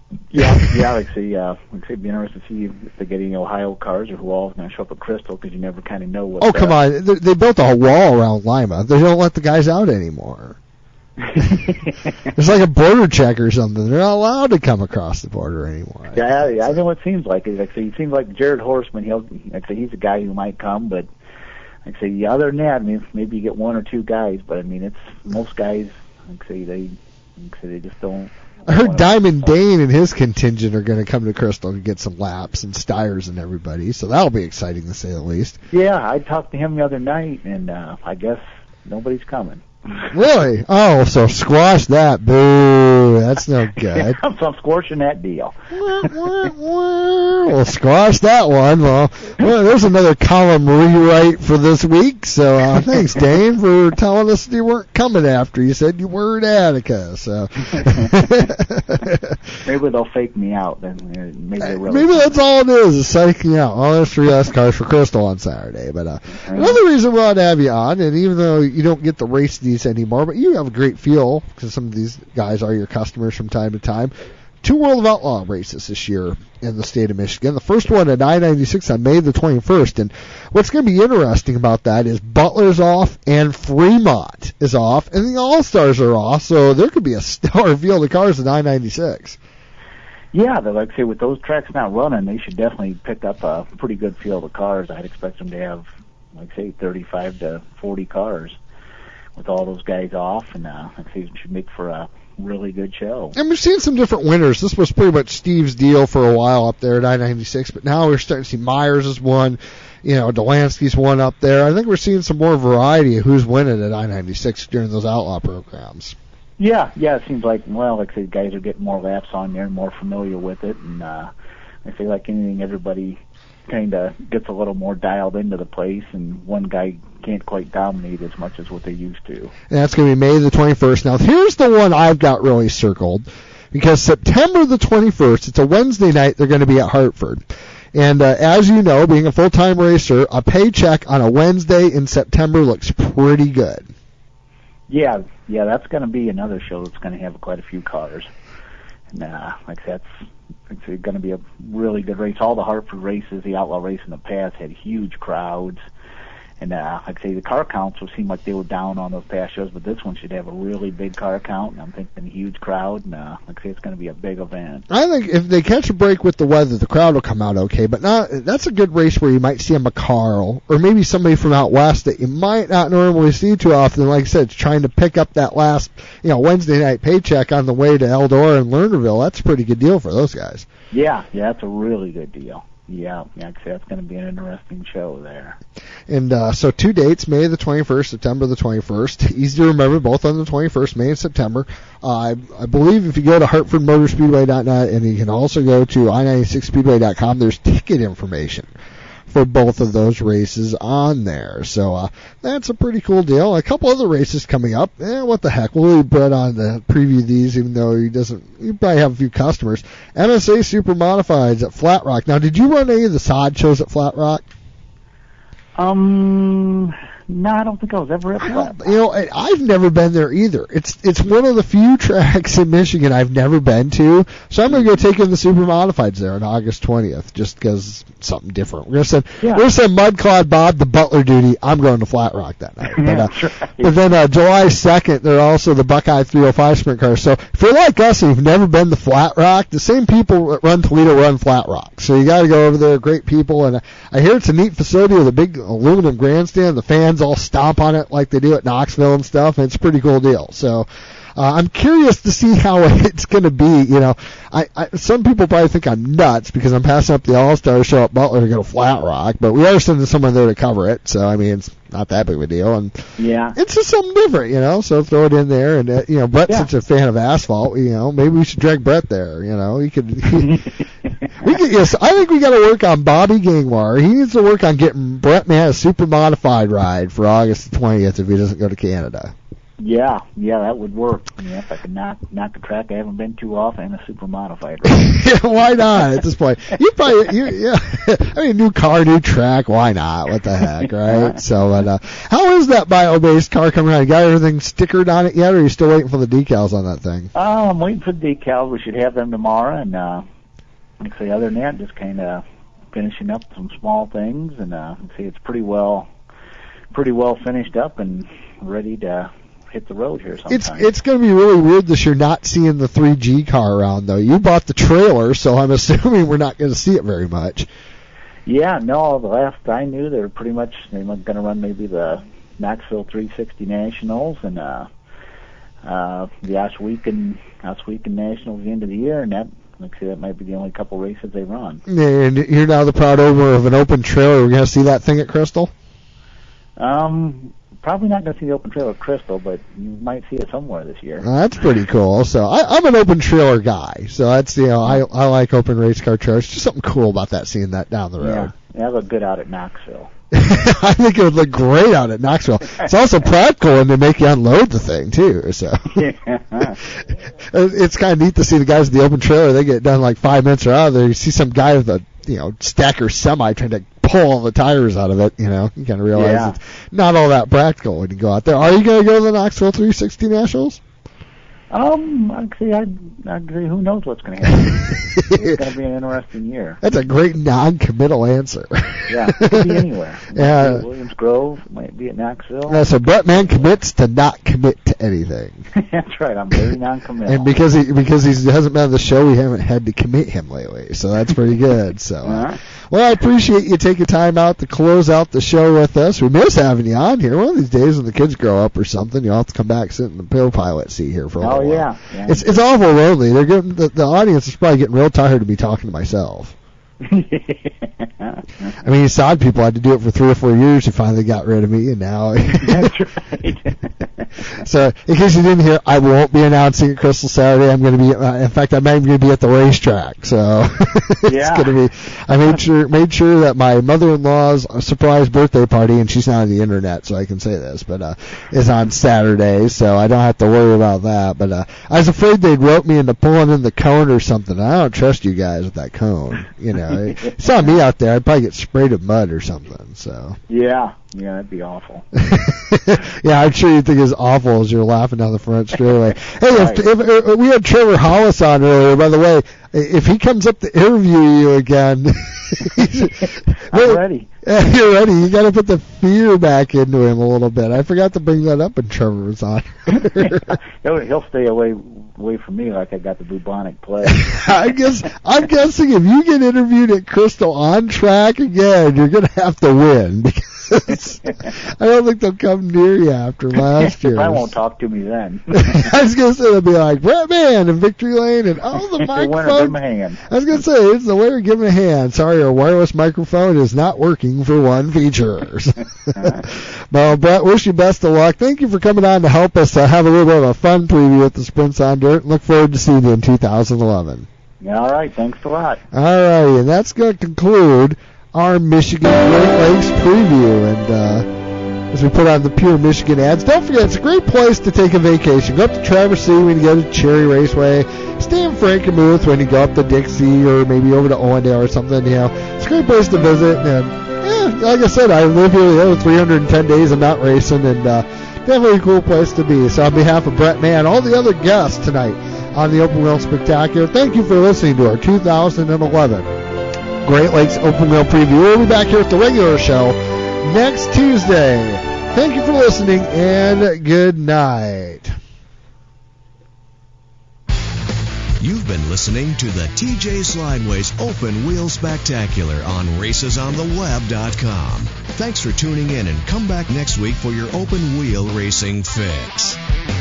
Yeah, yeah. Like say, uh, like say, it'd be interesting to see if they get any Ohio cars or who all is going to show up at Crystal, because you never kind of know what. Oh, come on! They, they built a wall around Lima. They don't let the guys out anymore. It's like a border check or something. They're not allowed to come across the border anymore. Yeah, yeah, I know what it seems like. Like say, it seems like Jared Horseman. He'll, like say, he's a guy who might come, but like say, other than that, I mean, maybe you get one or two guys, but I mean, it's most guys. Like say, they, like say, they just don't. I heard Diamond Dane and his contingent are going to come to Crystal to get some laps and Stiers and everybody, so that'll be exciting to say the least. Yeah, I talked to him the other night, and uh, I guess nobody's coming. Really? Oh, so squash that. Boo. That's no good. I'm, I'm squashing that deal. Well, squash that one. Well, well, there's another column rewrite for this week. So uh, thanks, Dane, for telling us you weren't coming after. You said you were at Attica. So maybe they'll fake me out. Then maybe they really maybe that's all it is, is psyching out. All those three S cars for Crystal on Saturday. But uh, right. Another reason we ought to have you on, and even though you don't get to race these anymore, but you have a great feel because some of these guys are your customers from time to time. Two World of Outlaw races this year in the state of Michigan. The first one at I ninety-six on May the twenty-first, and what's going to be interesting about that is Butler's off and Fremont is off, and the All-Stars are off, so there could be a stellar field of cars at I ninety-six. Yeah, they like I say, with those tracks not running, they should definitely pick up a pretty good field of cars. I'd expect them to have, like say, thirty-five to forty cars with all those guys off, and uh, I think it should make for a really good show. And we've seen some different winners. This was pretty much Steve's deal for a while up there at I ninety-six, but now we're starting to see Myers has won, you know, Delansky's won up there. I think we're seeing some more variety of who's winning at I ninety-six during those outlaw programs. Yeah, yeah, it seems like, well, like I said, guys are getting more laps on there, more familiar with it, and uh, I feel like anything, everybody kind of gets a little more dialed into the place, and one guy can't quite dominate as much as what they used to. And that's going to be May the twenty-first. Now, here's the one I've got really circled, because September the twenty-first, it's a Wednesday night, they're going to be at Hartford. And uh, as you know, being a full-time racer, a paycheck on a Wednesday in September looks pretty good. Yeah, yeah, that's going to be another show that's going to have quite a few cars. And uh, like that's it's going to be a really good race. All the Hartford races, the outlaw race in the past, had huge crowds. And uh, like I say, the car counts will seem like they were down on those past shows, but this one should have a really big car count, and I'm thinking a huge crowd. And uh, like I say, it's going to be a big event. I think if they catch a break with the weather, the crowd will come out okay. But not, that's a good race where you might see a McCarl or maybe somebody from out west that you might not normally see too often. Like I said, trying to pick up that last, you know, Wednesday night paycheck on the way to Eldora and Lernerville. That's a pretty good deal for those guys. Yeah, yeah, that's a really good deal. Yeah, yeah, I'd say that's going to be an interesting show there. And uh, so two dates, May the twenty-first, September the twenty-first. Easy to remember, both on the twenty-first, May and September. Uh, I, I believe if you go to Hartford Motor Speedway dot net, and you can also go to I ninety-six speedway dot com, there's ticket information for both of those races on there. So uh, that's a pretty cool deal. A couple other races coming up. Eh, what the heck? We'll leave Brett on to preview these, even though he doesn't. You probably have a few customers. M S A Super Modifieds at Flat Rock. Now, did you run any of the S O D shows at Flat Rock? Um, no, I don't think I was ever at Flat Rock. You know, I, I've never been there either. It's it's one of the few tracks in Michigan I've never been to. So I'm going to go take in the Super Modifieds there on August twentieth, just because something different. We're going to send Yeah. we're going to send Mudclod Bob the Butler duty. I'm going to Flat Rock that night. But, uh, That's right. but then uh, July second, they're also the Buckeye three oh five sprint cars. So if you're like us and you've never been to Flat Rock, the same people that run Toledo run Flat Rock. So you got to go over there. Great people, and uh, I hear it's a neat facility with a big aluminum grandstand. The fans all stomp on it like they do at Knoxville and stuff, and it's a pretty cool deal. So uh, I'm curious to see how it's going to be. You know, I, I some people probably think I'm nuts because I'm passing up the All-Star show at Butler to go to Flat Rock, but we are sending someone there to cover it. So I mean, it's not that big of a deal, and Yeah. it's just something different, you know. So throw it in there, and uh, you know, Brett's Yeah. such a fan of asphalt. You know, maybe we should drag Brett there. You know, he could. He, we could. Yes, I think we got to work on Bobby Gangwar. He needs to work on getting Brett Man a super modified ride for August the twentieth if he doesn't go to Canada. Yeah, yeah, that would work. Yeah, if I could knock knock a track I haven't been too often, a super modified. Right? Yeah, why not at this point? You probably, you, yeah. I mean, new car, new track. Why not? What the heck, right? So, but, uh, how is that bio-based car coming around? You got everything stickered on it yet, or are you still waiting for the decals on that thing? Oh, I'm waiting for the decals. We should have them tomorrow, and uh, like I say, other than that, just kind of finishing up some small things, and uh, see, it's pretty well, pretty well finished up and ready to hit the road here sometime. It's it's going to be really weird this year not seeing the three G car around, though. You bought the trailer, so I'm assuming we're not going to see it very much. Yeah, no, the last I knew, they were pretty much they were going to run maybe the Knoxville three sixty Nationals and uh, uh, the Oswegan, Oswegan Nationals at the end of the year, and that, like I say, that might be the only couple races they run. And you're now the proud owner of an open trailer. We're going to see that thing at Crystal? Um... Probably not going to see the open trailer at Crystal, but you might see it somewhere this year. Uh, that's pretty cool. So I, I'm an open trailer guy. So that's, you know, I I like open race car trailers. Just something cool about that, seeing that down the road. Yeah, that look good out at Knoxville. I think it would look great out at Knoxville. It's also practical when they make you unload the thing too. So yeah. It's kind of neat to see the guys in the open trailer. They get done like five minutes or out of there. You see some guy with a, you know, stacker semi trying to pull all the tires out of it. You know, you kind of realize yeah. it's not all that practical when you go out there. Are you going to go to the Knoxville three sixty Nationals? Um, actually, I'd, I'd say who knows what's going to happen. It's going to be an interesting year. That's a great non-committal answer. Yeah, it could be anywhere. It yeah. might be at Williams Grove, it might be at Knoxville. Yeah, so Brett Mann commits to not commit to anything. That's right, I'm very non-committal. And because he because he hasn't been on the show, we haven't had to commit him lately, so that's pretty good. So, uh, well, I appreciate you taking time out to close out the show with us. We miss having you on here. One of these days when the kids grow up or something, you'll have to come back and sit in the co-pilot seat here for a oh, while. Yeah, yeah. It's it's awful lonely. They're getting, the, the audience is probably getting real tired of me talking to myself. I mean, sod people had to do it for three or four years. Who finally got rid of me, and now. That's right. So, in case you didn't hear, I won't be announcing at Crystal Saturday. I'm going to be, uh, in fact, I'm going to be at the racetrack. So, it's yeah. going to be. I made sure made sure that my mother-in-law's surprise birthday party, and she's not on the internet, so I can say this, but uh, is on Saturday, so I don't have to worry about that. But uh, I was afraid they'd rope me into pulling in the cone or something. I don't trust you guys with that cone. You know, you saw me out there, I'd probably get sprayed with mud or something. So. Yeah. Yeah, that'd be awful. Yeah, I'm sure you think it's awful as you're laughing down the front straightaway. Hey, right. if, if, if we had Trevor Hollis on earlier, by the way, if he comes up to interview you again, I'm ready. You're ready. You got to put the fear back into him a little bit. I forgot to bring that up when Trevor was on. he'll, he'll stay away away from me like I got the bubonic plague. I guess I'm guessing if you get interviewed at Crystal on track again, you're going to have to win because I don't think they'll come near you after last year. I won't talk to me then. I was going to say they'll be like Brett Mann in Victory Lane and oh the microphone. Give him a hand. I was going to say it's the winner. Give him a hand. Sorry, our wireless microphone is not working for one feature. Well, Brett, wish you best of luck. Thank you for coming on to help us uh, have a little bit of a fun preview at the Sprints on Dirt. Look forward to seeing you in two thousand eleven. Yeah, all right. Thanks a lot. All righty, and that's going to conclude our Michigan Great Lakes preview. And uh, as we put on the Pure Michigan ads, don't forget, it's a great place to take a vacation. Go up to Traverse City when you go to Cherry Raceway. Stay in Frankenmuth when you go up to Dixie or maybe over to Owendale or something. You know, it's a great place to visit. And yeah, like I said, I live here the other three hundred ten days I'm not racing, and uh, definitely a cool place to be. So on behalf of Brett Mann, all the other guests tonight on the Open Wheel Spectacular, thank you for listening to our two thousand eleven Great Lakes Open Wheel Preview. We'll be back here at the regular show next Tuesday. Thank you for listening, and good night. You've been listening to the T J Slideways Open Wheel Spectacular on races on the web dot com. Thanks for tuning in, and come back next week for your open wheel racing fix.